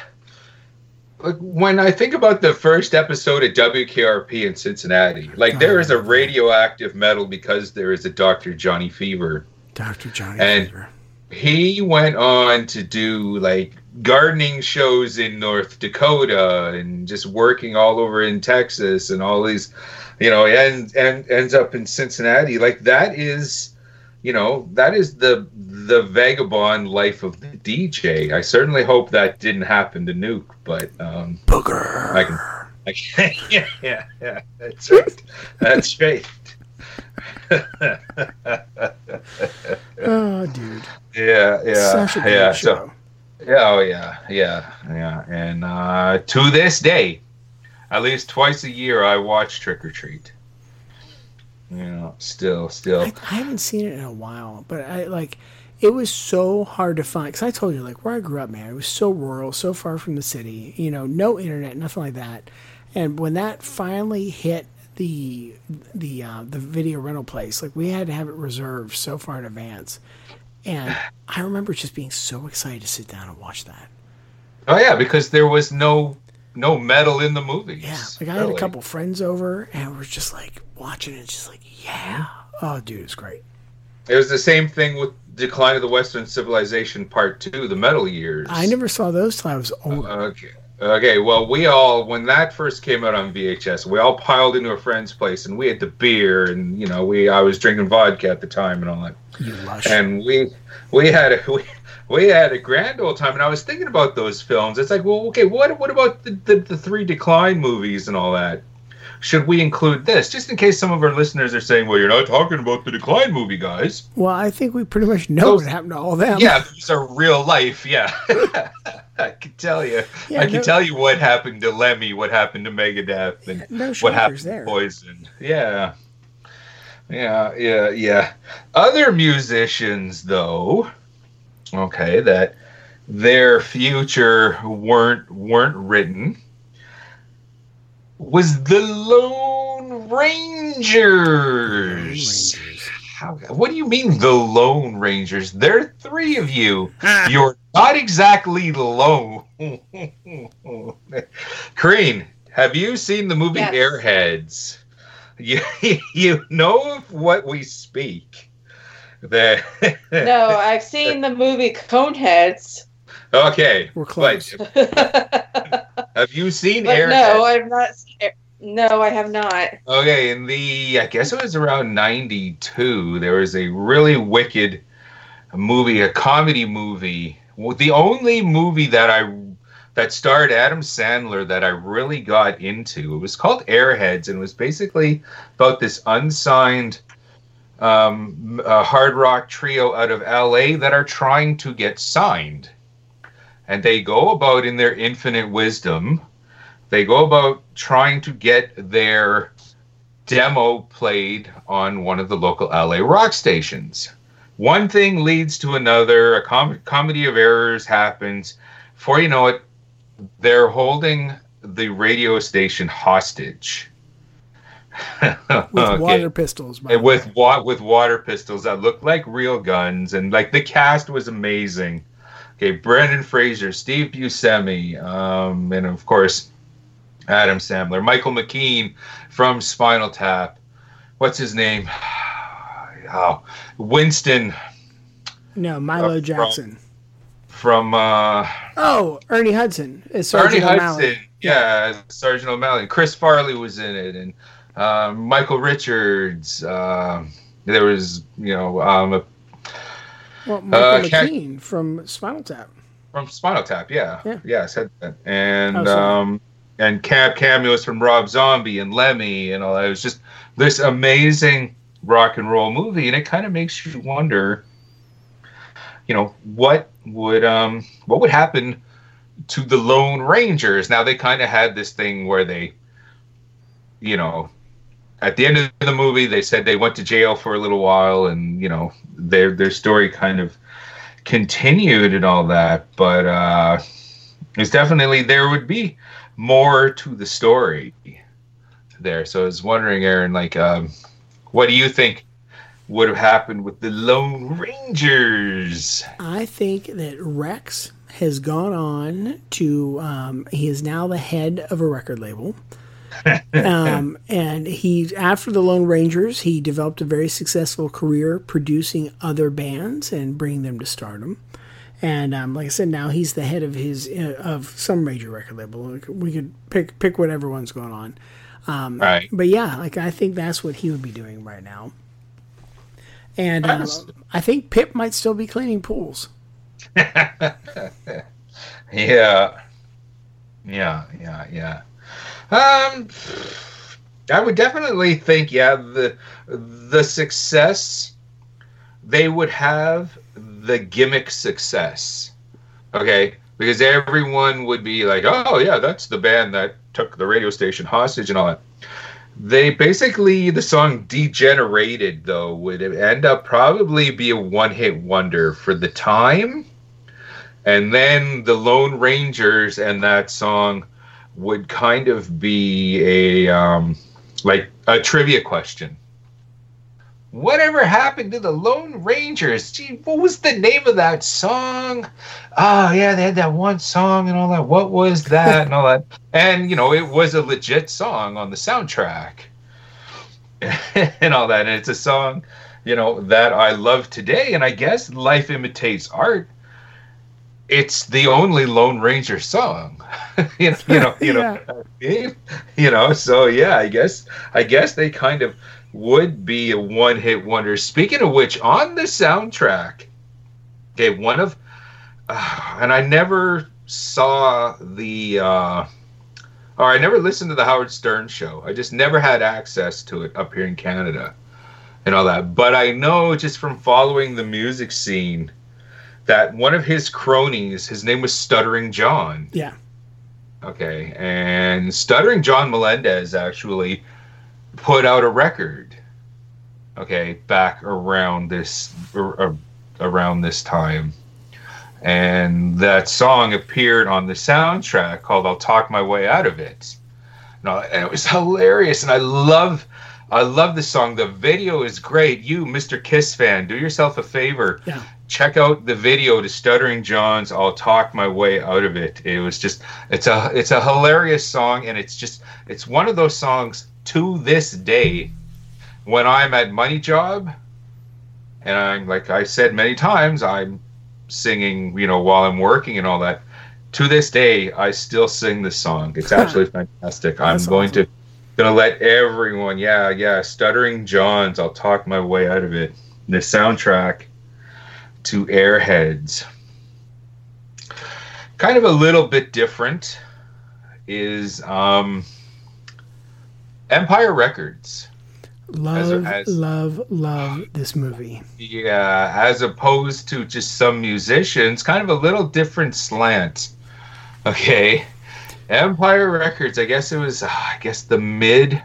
S11: when I think about the first episode of WKRP in Cincinnati, there is a radioactive metal because there is a Dr. Johnny Fever.
S1: Dr. Johnny Fever.
S11: He went on to do gardening shows in North Dakota and just working all over in Texas and all these, and ends up in Cincinnati. That is the vagabond life of the DJ. I certainly hope that didn't happen to Nuke, but
S1: Booger.
S11: Yeah, that's right. That's right.
S1: Oh, dude.
S11: Yeah.
S1: Such a great show.
S11: And to this day, at least twice a year, I watch Trick or Treat. Still.
S1: I haven't seen it in a while, but it was so hard to find. Because I told you, where I grew up, man, it was so rural, so far from the city. No internet, nothing like that. And when that finally hit the video rental place, we had to have it reserved so far in advance. And I remember just being so excited to sit down and watch that.
S11: Oh yeah, because there was no metal in the movies.
S1: Yeah, I had a couple friends over, and we're just watching it, just yeah. Oh, dude, it's great.
S11: It was the same thing with Decline of the Western Civilization Part 2, the metal years.
S1: I never saw those till I was older.
S11: Okay, well, when that first came out on VHS, we all piled into a friend's place, and we had the beer, and I was drinking vodka at the time and all that.
S1: You lush.
S11: And we had a grand old time, and I was thinking about those films. It's what about the three Decline movies and all that? Should we include this, just in case some of our listeners are saying, "Well, you're not talking about the Decline movie, guys"?
S1: Well, I think we pretty much know what happened to all of them.
S11: Yeah, those are real life. Yeah. I can tell you. I can tell you what happened to Lemmy, what happened to Megadeth, and what happened to Poison. Yeah. Other musicians, though, that their future weren't written, was the Lone Rangers. What do you mean, the Lone Rangers? There are three of you. You're not exactly alone. Kareen, have you seen the movie Airheads? You know of what we speak.
S10: No, I've seen the movie Coneheads.
S11: Okay.
S1: We're close.
S11: Have you seen Airheads?
S10: No, I've not seen No, I have not.
S11: Okay, I guess it was around 92, there was a really wicked movie, a comedy movie. The only movie that starred Adam Sandler that I really got into. It was called Airheads, and it was basically about this unsigned hard rock trio out of LA that are trying to get signed. And they go about, in their infinite wisdom, they go about trying to get their demo played on one of the local LA rock stations. One thing leads to another. A comedy of errors happens. Before you know it, they're holding the radio station hostage.
S1: With water pistols.
S11: With water pistols that look like real guns. And the cast was amazing. Okay, Brendan Fraser, Steve Buscemi, and of course, Adam Sandler, Michael McKean from Spinal Tap. What's his name? Winston.
S1: No, Milo Jackson.
S11: From
S1: Ernie Hudson.
S11: Ernie Hudson. Yeah, Sergeant O'Malley. Chris Farley was in it, and Michael Richards. There was,
S1: Michael McKean from Spinal Tap.
S11: From Spinal Tap, yeah, I said that, and and cameos from Rob Zombie and Lemmy and all that. It was just this amazing rock and roll movie, and it kind of makes you wonder what would happen to the Lone Rangers? Now, they kind of had this thing where they, at the end of the movie, they said they went to jail for a little while, and their story kind of continued and all that. But it's definitely, there would be more to the story there. So I was wondering, Aaron, what do you think would have happened with the Lone Rangers?
S1: I think that Rex has gone on to, he is now the head of a record label. And he, after the Lone Rangers, he developed a very successful career producing other bands and bringing them to stardom. And like I said, now he's the head of of some major record label. We could pick whatever one's going on.
S11: Right.
S1: But yeah, I think that's what he would be doing right now. And I think Pip might still be cleaning pools.
S11: Yeah. I would definitely think, the success they would have, the gimmick success, okay, because everyone would be like, oh yeah, that's the band that took the radio station hostage and all that. They basically, the song Degenerated, though, would end up probably be a one-hit wonder for the time, and then the Lone Rangers and that song would kind of be a trivia question. Whatever happened to the Lone Rangers? Gee, what was the name of that song? Oh, yeah, they had that one song and all that. What was that and all that? And, it was a legit song on the soundtrack and all that. And it's a song, that I love today. And I guess Life Imitates Art. It's the only Lone Ranger song, So yeah, I guess they kind of would be a one-hit wonder. Speaking of which, on the soundtrack, okay, and I never saw I never listened to the Howard Stern show. I just never had access to it up here in Canada and all that. But I know just from following the music scene that one of his cronies, his name was Stuttering John.
S1: Yeah.
S11: Okay, and Stuttering John Melendez actually put out a record, okay, back around this time. And that song appeared on the soundtrack called I'll Talk My Way Out of It. And it was hilarious, and I love the song. The video is great. You, Mr. Kiss fan, do yourself a favor.
S1: Yeah.
S11: Check out the video to Stuttering John's I'll Talk My Way Out of It. It was just, it's a hilarious song, and it's one of those songs to this day when I'm at Money Job, and I'm, like I said many times, I'm singing, while I'm working and all that. To this day, I still sing this song. It's absolutely fantastic. I'm going to let everyone, Stuttering John's I'll Talk My Way Out of It, the soundtrack to Airheads. Kind of a little bit different is Empire Records.
S1: Love this movie.
S11: Yeah, as opposed to just some musicians, kind of a little different slant. Okay, Empire Records. I guess it was. The mid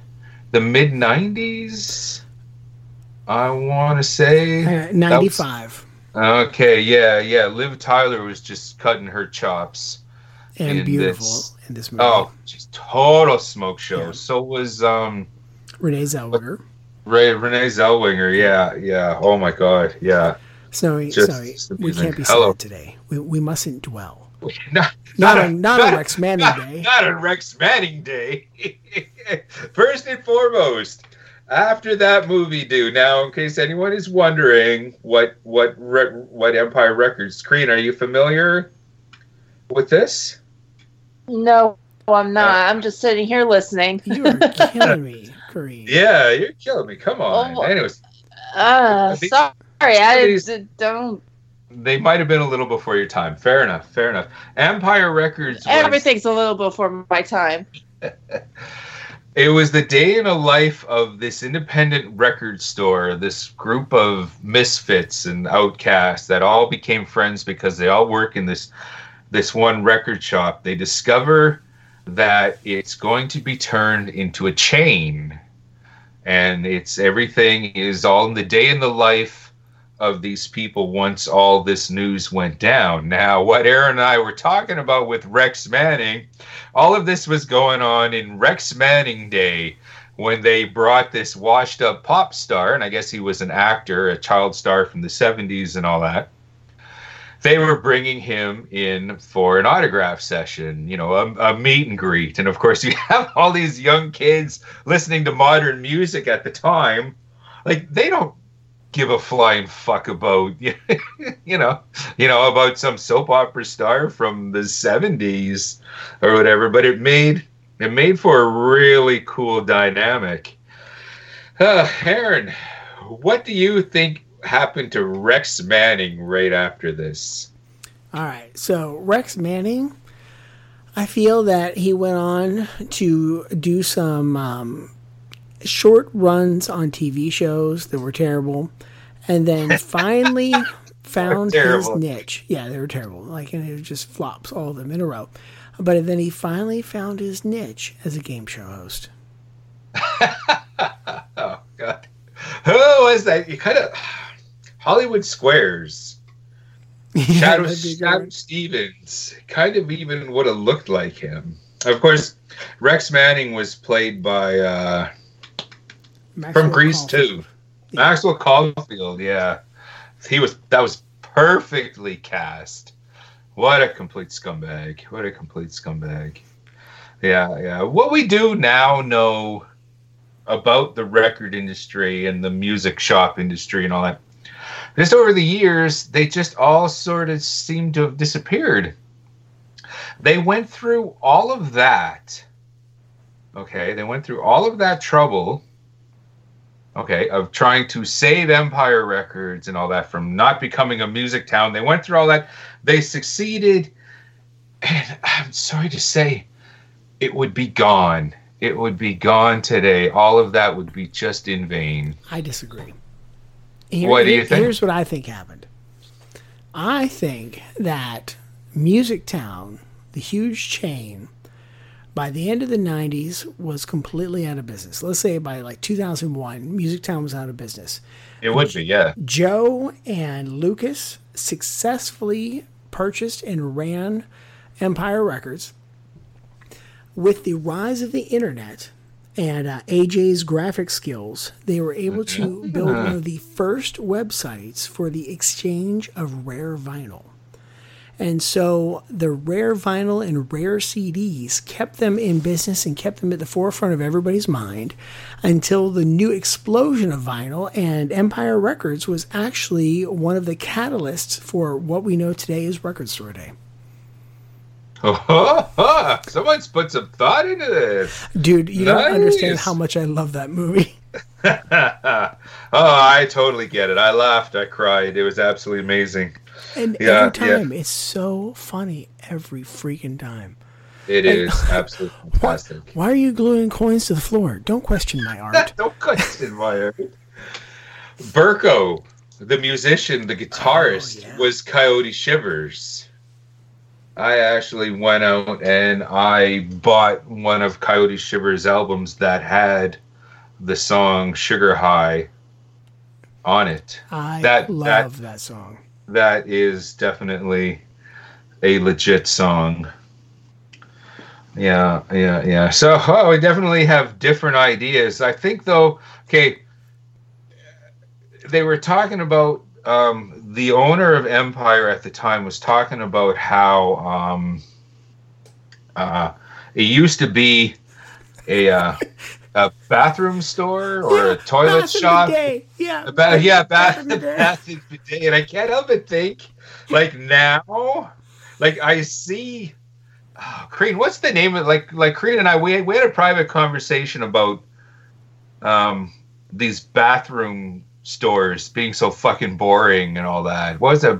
S11: 90s. I want to say
S1: 95.
S11: Okay, yeah. Liv Tyler was just cutting her chops.
S1: And beautiful in this movie.
S11: Oh, just total smoke show.
S1: Yeah.
S11: So was
S1: Renee Zellweger.
S11: Renee Zellweger, yeah. Oh my God, yeah.
S1: Snowy, we can't be sad today. We mustn't dwell.
S11: Not
S1: on Rex Manning Day.
S11: Not on Rex Manning Day. First and foremost, after that movie, now, in case anyone is wondering what Empire Records. Kareen, are you familiar with this?
S10: No, I'm not. I'm just sitting here listening.
S1: You are killing me, Kareen.
S11: Yeah, you're killing me. Come on. Anyways.
S10: Sorry, I don't.
S11: They might have been a little before your time. Fair enough. Empire Records.
S10: Everything's a little before my time.
S11: It was the day in the life of this independent record store, this group of misfits and outcasts that all became friends because they all work in this one record shop. They discover that it's going to be turned into a chain, and everything is all in the day in the life of these people once all this news went down. Now, what Aaron and I were talking about with Rex Manning, all of this was going on in Rex Manning Day, when they brought this washed up pop star, and I guess he was an actor, a child star from the 70s and all that. They were bringing him in for an autograph session, a meet and greet. And of course, you have all these young kids listening to modern music at the time. Like, they don't give a flying fuck about, about some soap opera star from the 70s or whatever. But it made for a really cool dynamic. Aaron, what do you think happened to Rex Manning right after this?
S1: All right, so Rex Manning, I feel that he went on to do some short runs on TV shows that were terrible, and then finally found his niche. Yeah, they were terrible. And it just flops, all of them in a row. But then he finally found his niche as a game show host.
S11: Oh, God. Who was that? You kind of... Hollywood Squares. Shadow Stevens. Kind of even would have looked like him. Of course, Rex Manning was played by... from Grease 2. Yeah. Maxwell Caulfield, yeah. That was perfectly cast. What a complete scumbag. Yeah. What we do now know about the record industry and the music shop industry and all that, just over the years, they just all sort of seem to have disappeared. They went through all of that. Okay, they went through all of that trouble, okay, of trying to save Empire Records and all that from not becoming a music town. They went through all that. They succeeded, and I'm sorry to say, it would be gone. It would be gone today. All of that would be just in vain.
S1: I disagree.
S11: What do you think?
S1: Here's what I think happened. I think that Music Town, the huge chain, by the end of the 90s was completely out of business. Let's say by 2001, Music Town was out of business.
S11: It would be, yeah.
S1: Joe and Lucas successfully purchased and ran Empire Records. With the rise of the internet and AJ's graphic skills, they were able to build one of the first websites for the exchange of rare vinyl. And so the rare vinyl and rare CDs kept them in business and kept them at the forefront of everybody's mind until the new explosion of vinyl, and Empire Records was actually one of the catalysts for what we know today as Record Store Day.
S11: Oh, someone's put some thought into this.
S1: Dude, you don't understand how much I love that movie.
S11: Oh, I totally get it. I laughed. I cried. It was absolutely amazing.
S1: And every time, it's so funny every freaking time.
S11: It is absolutely fantastic.
S1: Why are you gluing coins to the floor? Don't question my art.
S11: Don't question my art. Burko, the musician, the guitarist, was Coyote Shivers. I actually went out and I bought one of Coyote Shivers' albums that had the song Sugar High on it.
S1: I love that song.
S11: That is definitely a legit song. Yeah. So, we definitely have different ideas. I think, though, okay, they were talking about, the owner of Empire at the time was talking about how it used to be a bathroom store or a toilet shop.
S1: Bidet.
S11: Bath and bidet. And I can't help but think, now, I see. Oh, Crean, what's the name of it? Like Crean and I, we had a private conversation about these bathroom stores being so fucking boring and all that. What was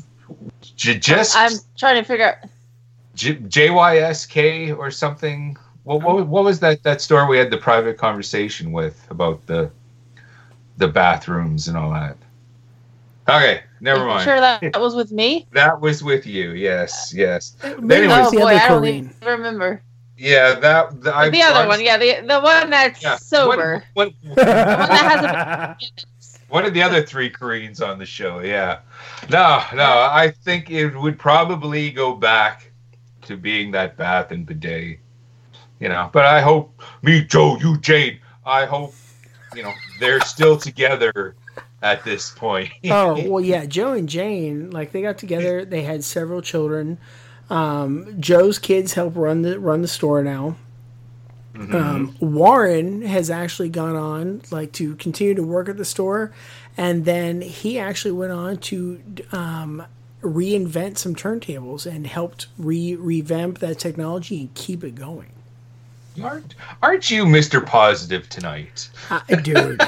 S10: I'm trying to figure out
S11: JYSK or something. What was that store we had the private conversation with about the bathrooms and all that? Okay, never mind.
S10: Sure, that was with me.
S11: That was with you. Yes. Anyways,
S10: oh boy, I don't even remember.
S11: Yeah, the
S10: other one. Yeah, the one that's sober. The one that has
S11: one of the other 3 Koreans on the show. Yeah. No. I think it would probably go back to being that bath and bidet. But I hope me, Joe, you, Jane. I hope they're still together at this point.
S1: Oh well, yeah. Joe and Jane, like they got together. They had several children. Joe's kids help run the store now. Mm-hmm. Warren has actually gone on to continue to work at the store, and then he actually went on to reinvent some turntables and helped revamp that technology and keep it going.
S11: Aren't you Mr. Positive tonight?
S1: Dude,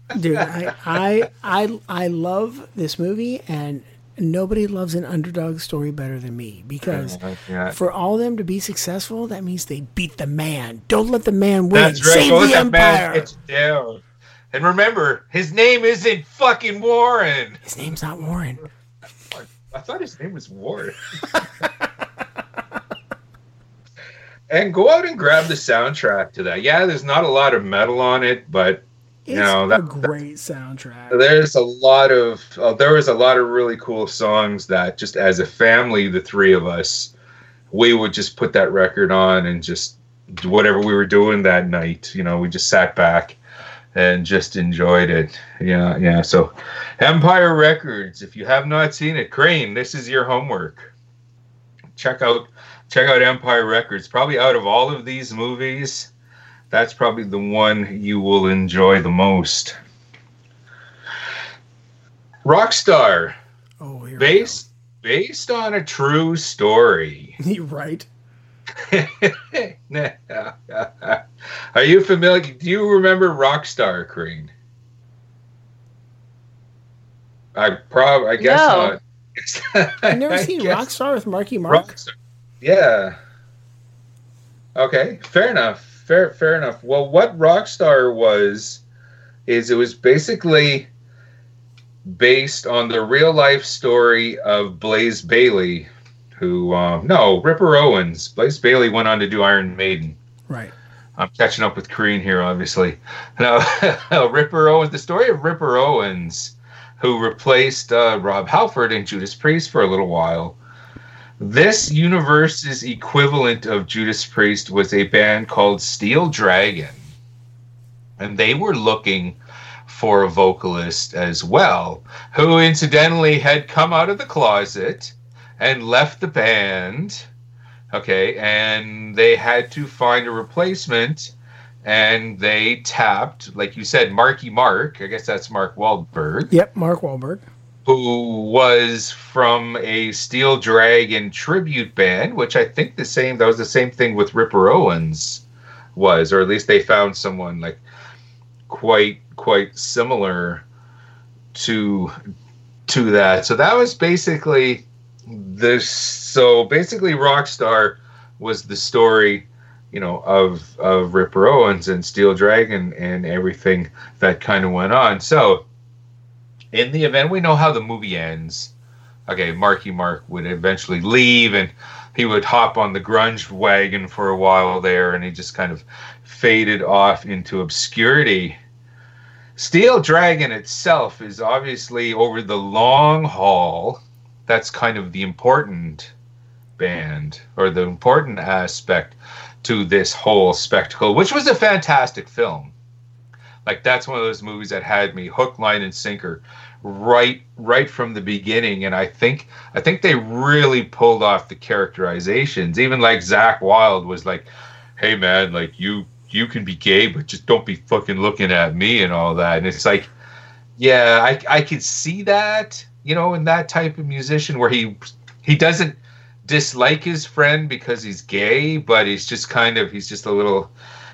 S1: I love this movie, and nobody loves an underdog story better than me, because for all of them to be successful, that means they beat the man. Don't let the man win.
S11: That's right.
S1: Save the empire.
S11: Man down. And remember, his name isn't fucking Warren.
S1: His name's not Warren.
S11: I thought his name was Warren. And go out and grab the soundtrack to that. Yeah, there's not a lot of metal on it, but
S1: it's a great soundtrack.
S11: There was a lot of really cool songs that just as a family, the 3 of us, we would just put that record on and just whatever we were doing that night, we just sat back and just enjoyed it. Yeah. So Empire Records, if you have not seen it, Crane, this is your homework. Check out Empire Records. Probably out of all of these movies, that's probably the one you will enjoy the most. Rockstar.
S1: Oh, here
S11: based on a true story.
S1: You're right.
S11: Are you familiar? Do you remember Rockstar, Crane? I guess
S10: no.
S11: Not.
S1: I've never seen Rockstar with Marky Mark.
S11: Rockstar. Yeah. Okay, fair enough. Fair enough. Well, what Rockstar was it was basically based on the real life story of Blaze Bayley, who Ripper Owens. Blaze Bayley went on to do Iron Maiden.
S1: Right.
S11: I'm catching up with Kareen here, obviously. No, Ripper Owens. The story of Ripper Owens, who replaced Rob Halford in Judas Priest for a little while. This universe's equivalent of Judas Priest was a band called Steel Dragon. And they were looking for a vocalist as well, who incidentally had come out of the closet and left the band. Okay, and they had to find a replacement, and they tapped, like you said, Marky Mark. I guess that's Mark Wahlberg.
S1: Yep, Mark Wahlberg.
S11: Who was from a Steel Dragon tribute band, which I think that was the same thing with Ripper Owens was, or at least they found someone like quite similar to that. So that was basically this. So basically Rockstar was the story, of Ripper Owens and Steel Dragon and everything that kind of went on. So in the event, we know how the movie ends. Okay, Marky Mark would eventually leave, and he would hop on the grunge wagon for a while there, and he just kind of faded off into obscurity. Steel Dragon itself is obviously, over the long haul, that's kind of the important band, or the important aspect to this whole spectacle, which was a fantastic film. Like, that's one of those movies that had me hook, line, and sinker right from the beginning. And I think they really pulled off the characterizations. Even like Zakk Wylde was like, "Hey man, like you can be gay, but just don't be fucking looking at me," and all that. And it's like, yeah, I could see that, in that type of musician where he doesn't dislike his friend because he's gay, but he's just a little,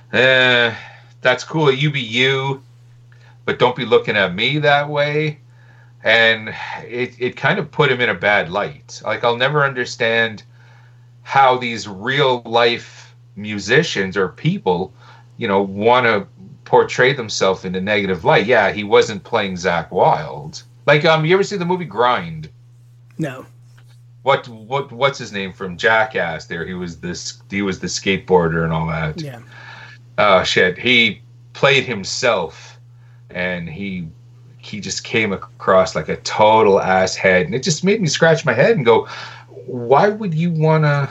S11: that's cool, you be you, but don't be looking at me that way. And it kind of put him in a bad light. Like, I'll never understand how these real life musicians or people, want to portray themselves in a negative light. Yeah, he wasn't playing Zakk Wylde. Like, you ever see the movie Grind?
S1: No.
S11: What's his name from Jackass? There, he was the skateboarder and all that.
S1: Yeah.
S11: Oh shit, he played himself, and he just came across like a total asshead, and it just made me scratch my head and go, why would you want to,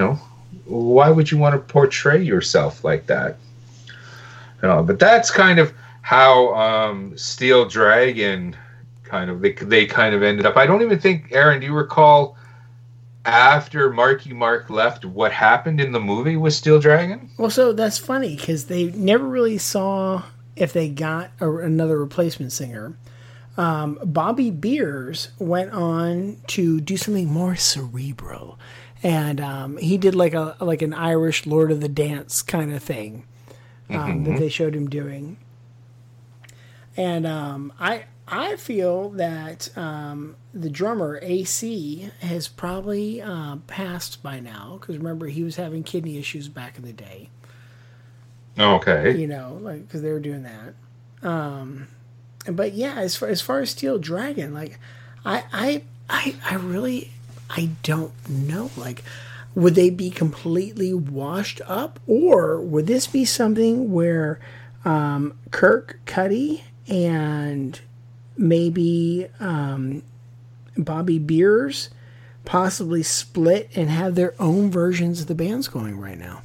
S11: portray yourself like that? But that's kind of how Steel Dragon they kind of ended up. I don't even think, Aaron, do you recall after Marky Mark left what happened in the movie with Steel Dragon?
S1: Well, so that's funny because they never really saw if they got another replacement singer. Bobby Beers went on to do something more cerebral, and he did like an Irish Lord of the Dance kind of thing that they showed him doing. And I feel that the drummer AC has probably passed by now, because remember he was having kidney issues back in the day.
S11: Okay.
S1: Because they were doing that. But yeah, as far as Steel Dragon, like I really don't know. Like, would they be completely washed up, or would this be something where Kirk Cuddy and maybe Bobby Beers possibly split and have their own versions of the bands going right now?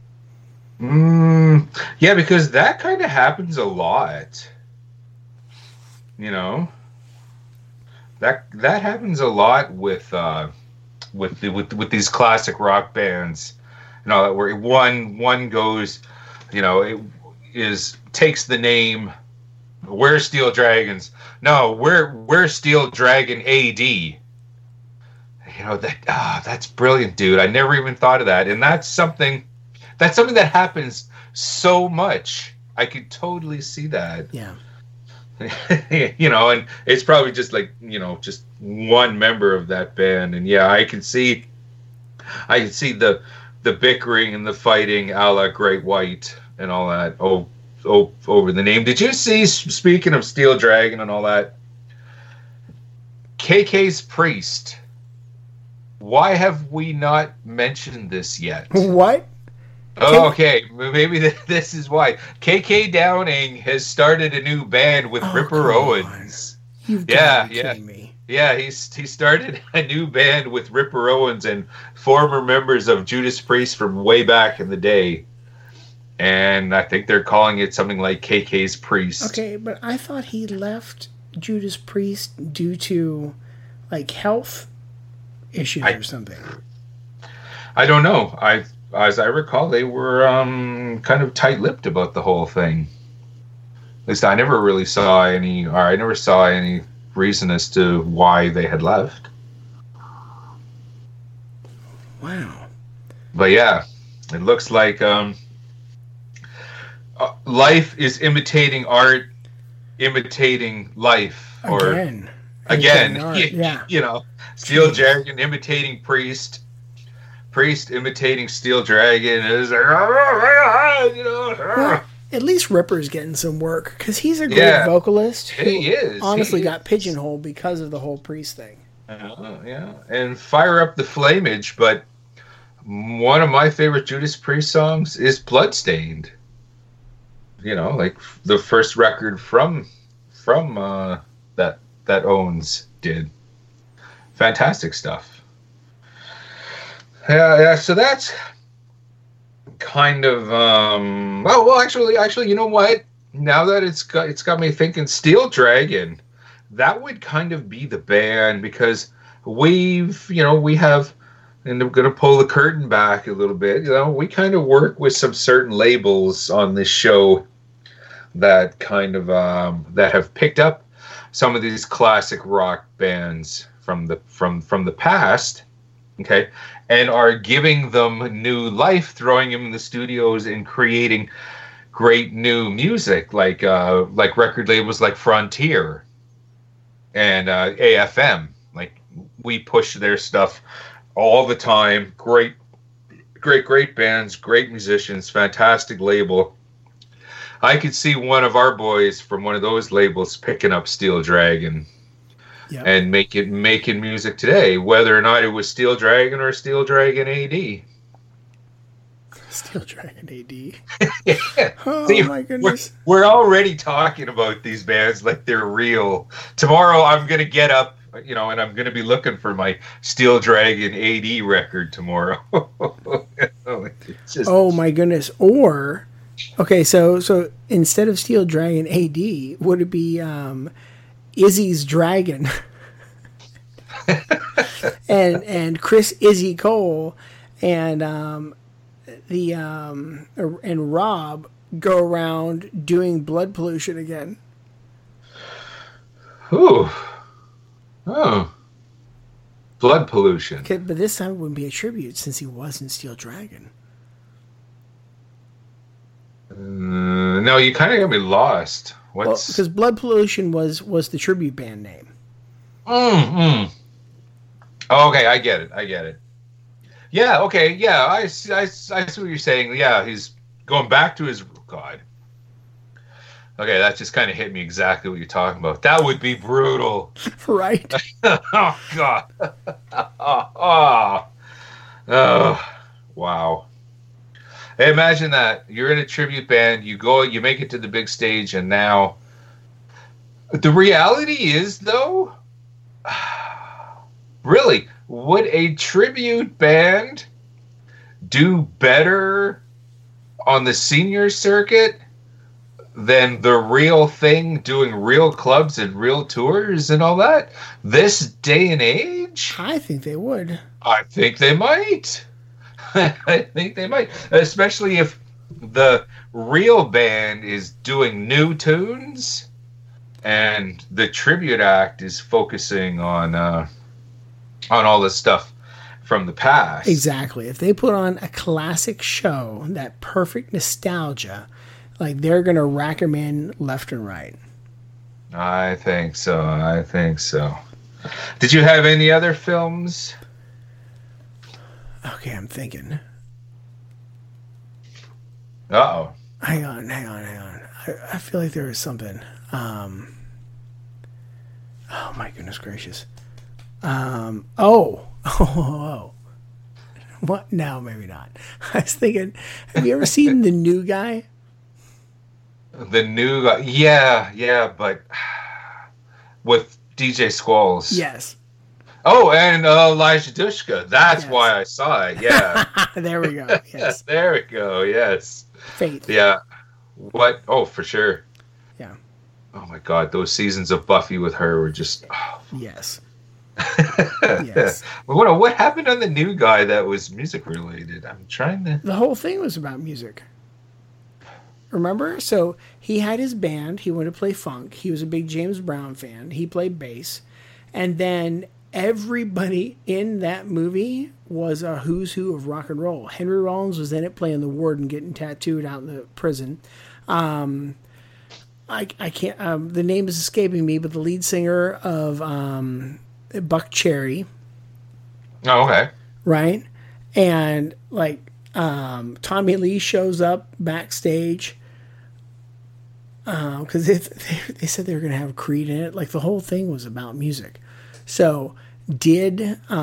S11: Yeah, because that kind of happens a lot. That happens a lot with these classic rock bands, where one goes, takes the name, we're Steel Dragons. No, we're Steel Dragon AD. That's brilliant, dude. I never even thought of that, and that's something that happens so much. I could totally see that.
S1: Yeah.
S11: And it's probably just like, just one member of that band. And yeah, I can see the bickering and the fighting a la Great White and all that over the name. Did you see, speaking of Steel Dragon and all that, KK's Priest? Why have we not mentioned this yet?
S1: What?
S11: Oh, okay, maybe this is why. KK Downing has started a new band with Ripper Owens.
S1: You've got to be kidding me.
S11: Yeah, he started a new band with Ripper Owens and former members of Judas Priest from way back in the day. And I think they're calling it something like KK's Priest.
S1: Okay, but I thought he left Judas Priest due to, like, health issues or something.
S11: I don't know. As I recall, they were kind of tight-lipped about the whole thing. At least I never really saw any reason as to why they had left.
S1: Wow.
S11: But yeah, it looks like life is imitating art, imitating life.
S1: Again.
S11: Yeah. Steel Dragon imitating Priest. Priest imitating Steel Dragon is like,
S1: well, at least Ripper's getting some work, because he's a great vocalist who honestly got pigeonholed because of the whole Priest thing.
S11: Yeah, and Fire Up the Flamage, but one of my favorite Judas Priest songs is Bloodstained. Like the first record from that Owens did. Fantastic stuff. Yeah. So that's kind of. Actually, you know what? Now that it's got me thinking, Steel Dragon, that would kind of be the band, because we have, and I'm going to pull the curtain back a little bit. We kind of work with some certain labels on this show that kind of that have picked up some of these classic rock bands from the past. Okay. And are giving them new life, throwing them in the studios and creating great new music, like record labels like Frontier and AFM. Like, we push their stuff all the time. Great great bands, great musicians, fantastic label. I could see one of our boys from one of those labels picking up Steel Dragon and making music today, whether or not it was Steel Dragon or Steel Dragon AD.
S1: Steel Dragon AD.
S11: Yeah.
S1: Oh,
S11: See,
S1: my goodness.
S11: We're already talking about these bands like they're real. Tomorrow I'm going to get up, and I'm going to be looking for my Steel Dragon AD record tomorrow.
S1: Oh, my goodness. Or... Okay, so instead of Steel Dragon AD, would it be Izzy's Dragon? and Chris Izzy Cole and and Rob go around doing Blood Pollution again.
S11: Ooh. Oh. Blood Pollution.
S1: Okay, but this time it wouldn't be a tribute since he was in Steel Dragon.
S11: No, you kind of got me lost. What's...
S1: because Blood Pollution was the tribute band name.
S11: Oh, okay, I get it. Yeah, okay, yeah, I see what you're saying. Yeah, he's going back to his... God. Okay, that just kind of hit me exactly what you're talking about. That would be brutal.
S1: Right?
S11: Oh, God. Wow. Hey, imagine that. You're in a tribute band, you make it to the big stage, and now... The reality is, though, really, would a tribute band do better on the senior circuit than the real thing, doing real clubs and real tours and all that? This day and age?
S1: I think they would.
S11: I think they might. I think they might. Especially if the real band is doing new tunes and the tribute act is focusing on all this stuff from the past.
S1: Exactly. If they put on a classic show, that perfect nostalgia, like they're going to rack them in left and right.
S11: I think so. Did you have any other films?
S1: Okay, I'm thinking.
S11: Uh-oh.
S1: Hang on. I feel like there was something. Oh, my goodness gracious. Oh. What? No, maybe not. I was thinking, have you ever seen The New Guy?
S11: The New Guy? Yeah, but with DJ Squalls.
S1: Yes.
S11: Oh, and Elijah Dushka. That's why I saw it. Yeah.
S1: There we go. Yes.
S11: There we go. Yes.
S1: Faith.
S11: Yeah. What? Oh, for sure.
S1: Yeah.
S11: Oh my God, those seasons of Buffy with her were just. Oh.
S1: Yes. Yes.
S11: What happened on The New Guy that was music related? I'm trying to.
S1: The whole thing was about music. Remember? So he had his band. He wanted to play funk. He was a big James Brown fan. He played bass. And then everybody in that movie was a who's who of rock and roll. Henry Rollins was in it playing the warden, getting tattooed out in the prison. I can't, the name is escaping me, but the lead singer of Buck Cherry.
S11: Oh, okay.
S1: Right? And like Tommy Lee shows up backstage because they said they were going to have Creed in it. Like the whole thing was about music. So did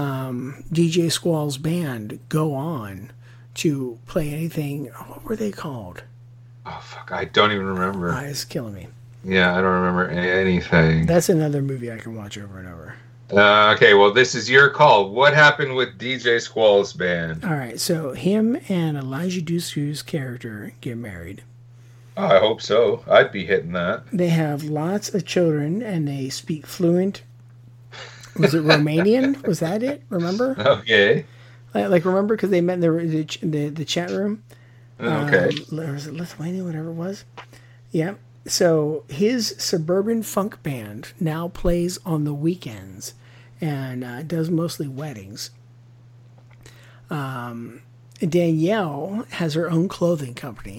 S1: DJ Squall's band go on to play anything? What were they called?
S11: Oh, fuck. I don't even remember.
S1: It's killing me.
S11: Yeah, I don't remember anything.
S1: That's another movie I can watch over and over.
S11: Okay, well, this is your call. What happened with DJ Squall's band?
S1: All right, so him and Elijah Dushku's character get married.
S11: Oh, I hope so. I'd be hitting that.
S1: They have lots of children, and they speak fluent. Was it Romanian? Was that it? Remember?
S11: Okay.
S1: Like remember, because they met in the chat room.
S11: Okay.
S1: Was it Lithuania, whatever it was? Yeah. So his suburban funk band now plays on the weekends and does mostly weddings. Danielle has her own clothing company,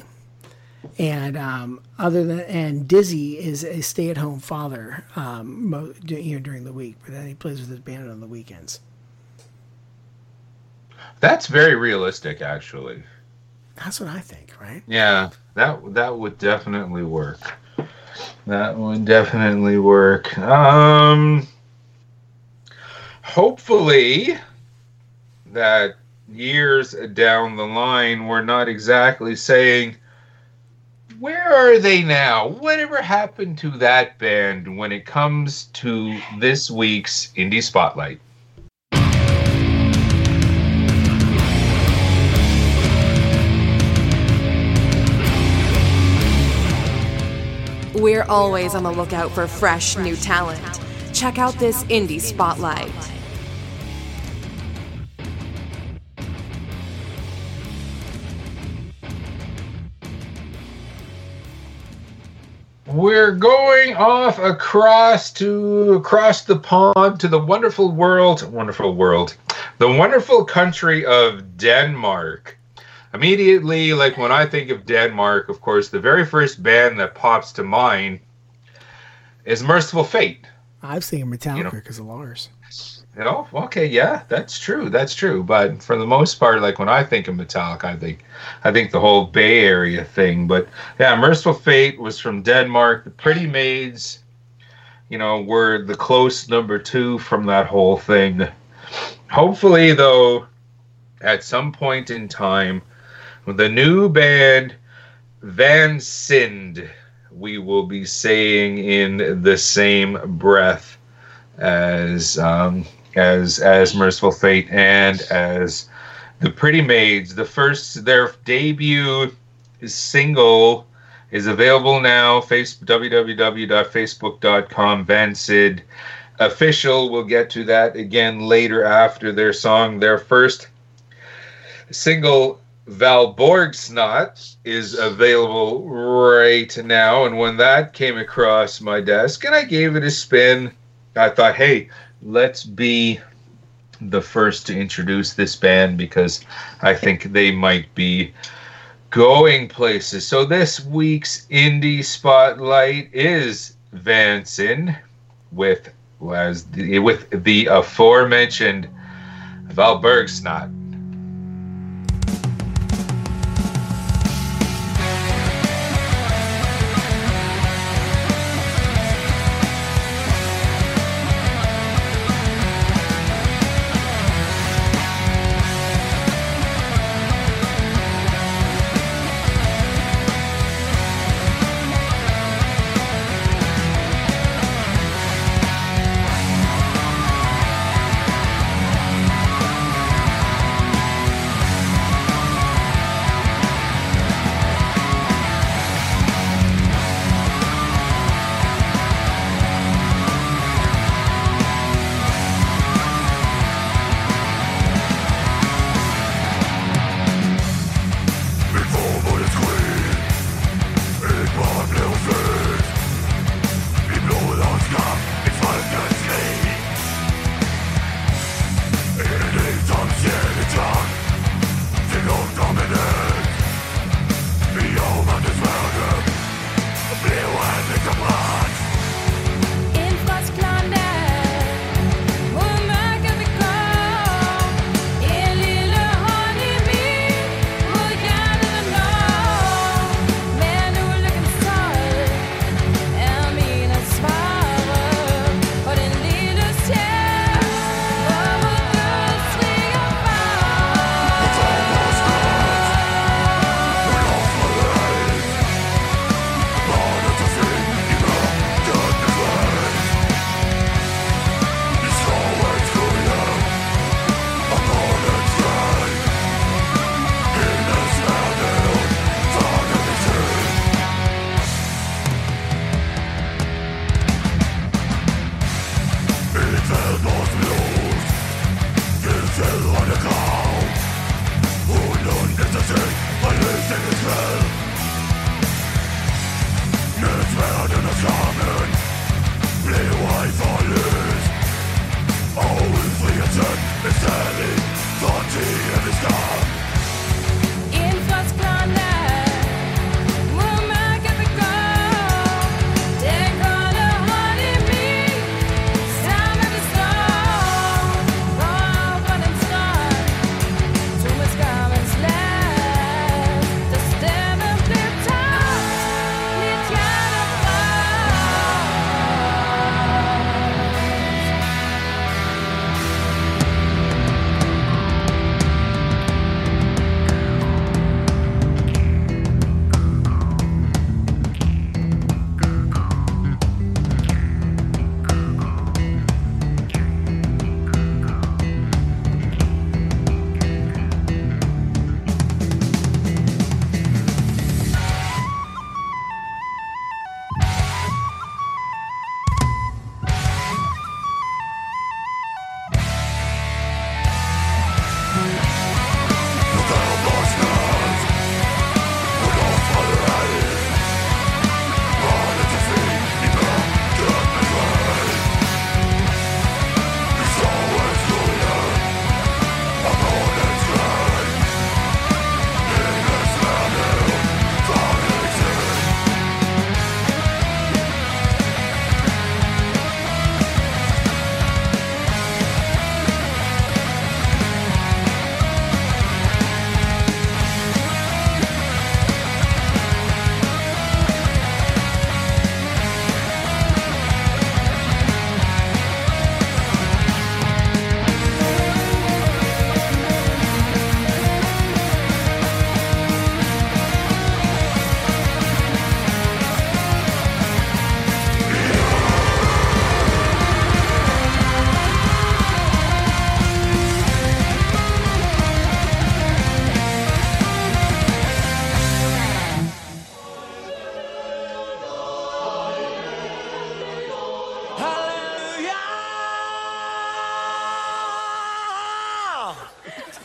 S1: and Dizzy is a stay-at-home father, during the week, but then he plays with his band on the weekends.
S11: That's very realistic, actually.
S1: That's what I think, right?
S11: Yeah, that would definitely work. That would definitely work. Hopefully that years down the line, we're not exactly saying, where are they now? Whatever happened to that band when it comes to this week's Indie Spotlight?
S9: We're always on the lookout for fresh new talent. Check out this Indie Spotlight.
S11: We're going off across the pond to the wonderful country of Denmark. Immediately, like when I think of Denmark, of course, the very first band that pops to mind is Merciful Fate.
S1: I was thinking Metallica because of Lars.
S11: Okay, yeah, that's true. But for the most part, like when I think of Metallica, I think the whole Bay Area thing. But yeah, Merciful Fate was from Denmark. The Pretty Maids, were the close number 2 from that whole thing. Hopefully, though, at some point in time, with the new band Van Sind, we will be saying in the same breath as Merciful Fate and as the Pretty Maids. Their debut single is available now. www.facebook.com Van Sind official. We'll get to that again later after their song. Their first single, Valborgsnaut, is available right now. And when that came across my desk and I gave it a spin, I thought, hey, let's be the first to introduce this band because I think they might be going places. So this week's Indie Spotlight is Van Sind with the aforementioned Valborgsnaut.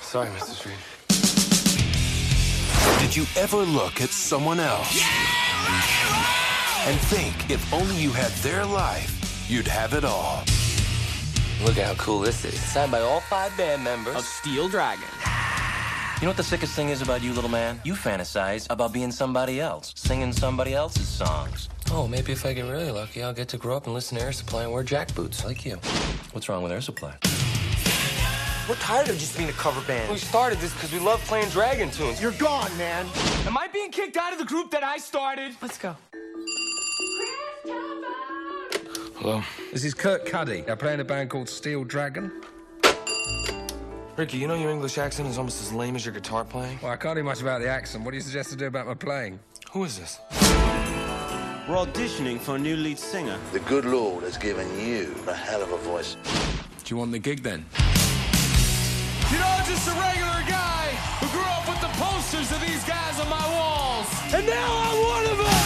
S19: Sorry, Mr. Street.
S21: Did you ever look at someone else and think if only you had their life, you'd have it all?
S19: Look at how cool this is. Signed by all 5 band members of Steel Dragon. You know what the sickest thing is about you, little man? You fantasize about being somebody else, singing somebody else's songs. Oh, maybe if I get really lucky, I'll get to grow up and listen to Air Supply and wear jackboots like you. What's wrong with Air Supply? We're tired of just being a cover band. We started this because we love playing Dragon tunes. You're gone, man. Am I being kicked out of the group that I started? Let's go.
S22: Hello. This is Kurt Cuddy. I play in a band called Steel Dragon.
S19: Ricky, you know your English accent is almost as lame as your guitar playing?
S22: Well, I can't do much about the accent. What do you suggest to do about my playing?
S19: Who is this?
S23: We're auditioning for a new lead singer.
S24: The good Lord has given you a hell of a voice.
S22: Do you want the gig then?
S12: You know, I'm just a regular guy who grew up with the posters of these guys on my walls. And now I'm one of them!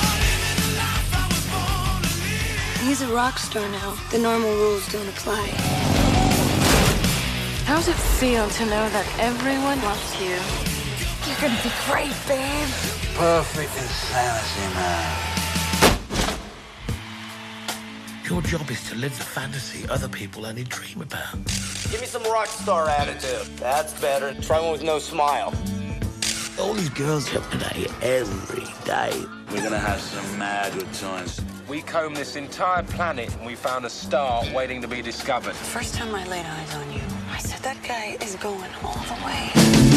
S18: He's a rock star now. The normal rules don't apply.
S25: How does it feel to know that everyone loves you?
S18: You're gonna be great, babe.
S24: Perfect insanity, man.
S26: Your job is to live the fantasy other people only dream about.
S23: Give me some rock star attitude. That's better. Try one with no smile.
S26: All these girls have today every day.
S24: We're gonna have some mad good times.
S19: We combed this entire planet and we found a star waiting to be discovered.
S18: The first time I laid eyes on you, I said that guy is going all the way.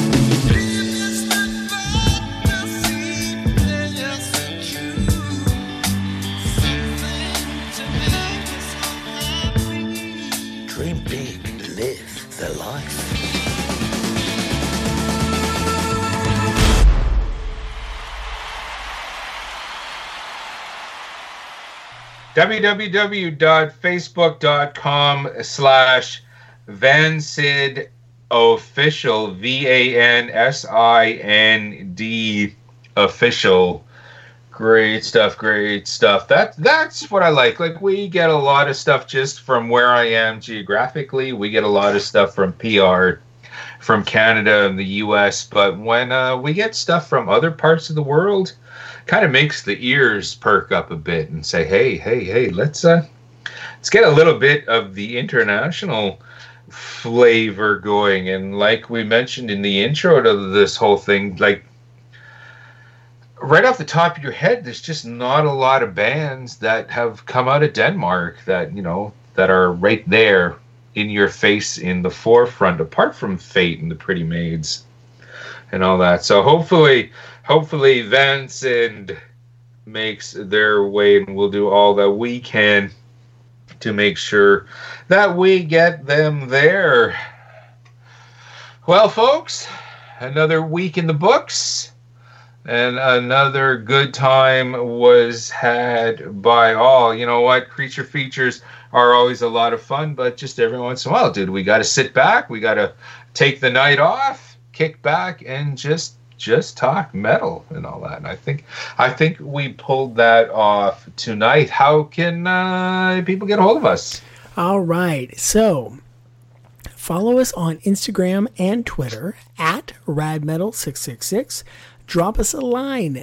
S26: Dream big, live the life.
S11: www.facebook.com/VanSidOfficial, VANSIND official. Great stuff, great stuff. That's what I like. Like, we get a lot of stuff just from where I am geographically. We get a lot of stuff from PR from Canada and the US, but when we get stuff from other parts of the world, kind of makes the ears perk up a bit and say, hey, let's get a little bit of the international flavor going. And like we mentioned in the intro to this whole thing, like, right off the top of your head, there's just not a lot of bands that have come out of Denmark that, you know, that are right there in your face in the forefront, apart from Fate and the Pretty Maids and all that. So hopefully Vansind makes their way, and we'll do all that we can to make sure that we get them there. Well, folks, another week in the books. And another good time was had by all. You know what? Creature features are always a lot of fun, but just every once in a while, dude, we got to sit back. We got to take the night off, kick back, and just talk metal and all that. And I think we pulled that off tonight. How can people get a hold of us?
S1: All right. So follow us on Instagram and Twitter at radmetal666. Drop us a line,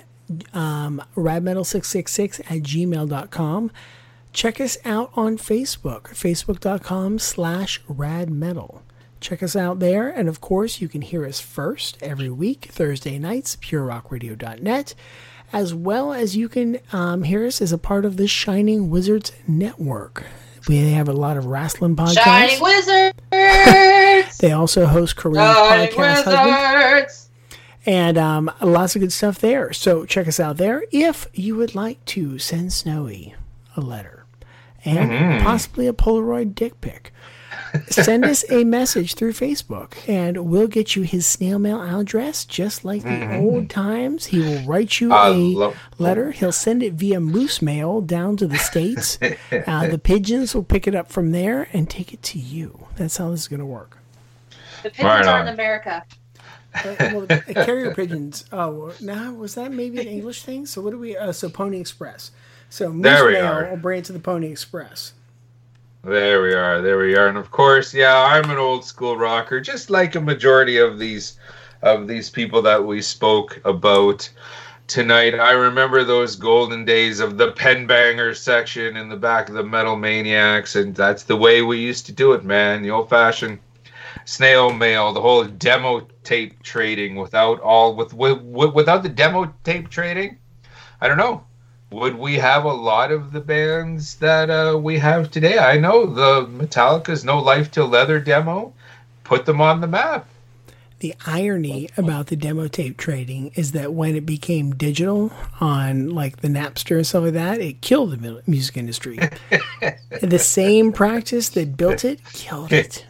S1: radmetal666@gmail.com. Check us out on Facebook, facebook.com/radmetal. Check us out there. And of course, you can hear us first every week, Thursday nights, purerockradio.net, as well as you can hear us as a part of the Shining Wizards Network. We have a lot of wrestling podcasts.
S10: Shining Wizards!
S1: They also host Korean Podcast Husband. And lots of good stuff there. So check us out there. If you would like to send Snowy a letter and possibly a Polaroid dick pic, send us a message through Facebook, and we'll get you his snail mail address, just like the old times. He will write you a letter. He'll send it via moose mail down to the States. The pigeons will pick it up from there and take it to you. That's how this is going to work.
S10: The pigeons are in America.
S1: Well, carrier pigeons. Oh, now was that maybe an English thing? So what do we? So Pony Express. So moose mail will bring it to the Pony Express.
S11: There we are. And of course, yeah, I'm an old school rocker, just like a majority of these people that we spoke about tonight. I remember those golden days of the pen banger section in the back of the Metal Maniacs, and that's the way we used to do it, man. The old-fashioned snail mail, the whole demo tape trading. Without the demo tape trading, I don't know. Would we have a lot of the bands that we have today? I know the Metallica's No Life Till Leather demo put them on the map.
S1: The irony about the demo tape trading is that when it became digital on like the Napster and stuff like that, it killed the music industry. The same practice that built it killed it.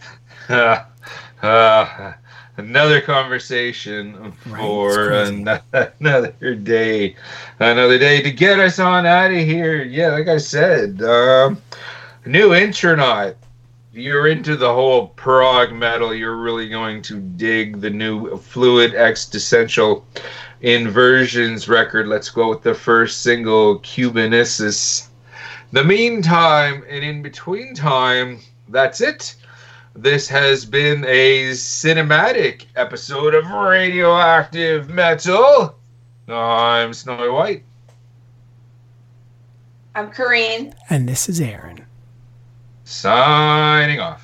S11: Another conversation for another day. Another day to get us on out of here. Yeah, like I said, new Intronaut. If you're into the whole prog metal, you're really going to dig the new Fluid Existential Inversions record. Let's go with the first single, Cubanissus. The meantime, and in between time, that's it. This has been a cinematic episode of Radioactive Metal. I'm Snowy White.
S10: I'm Corrine.
S1: And this is Aaron.
S11: Signing off.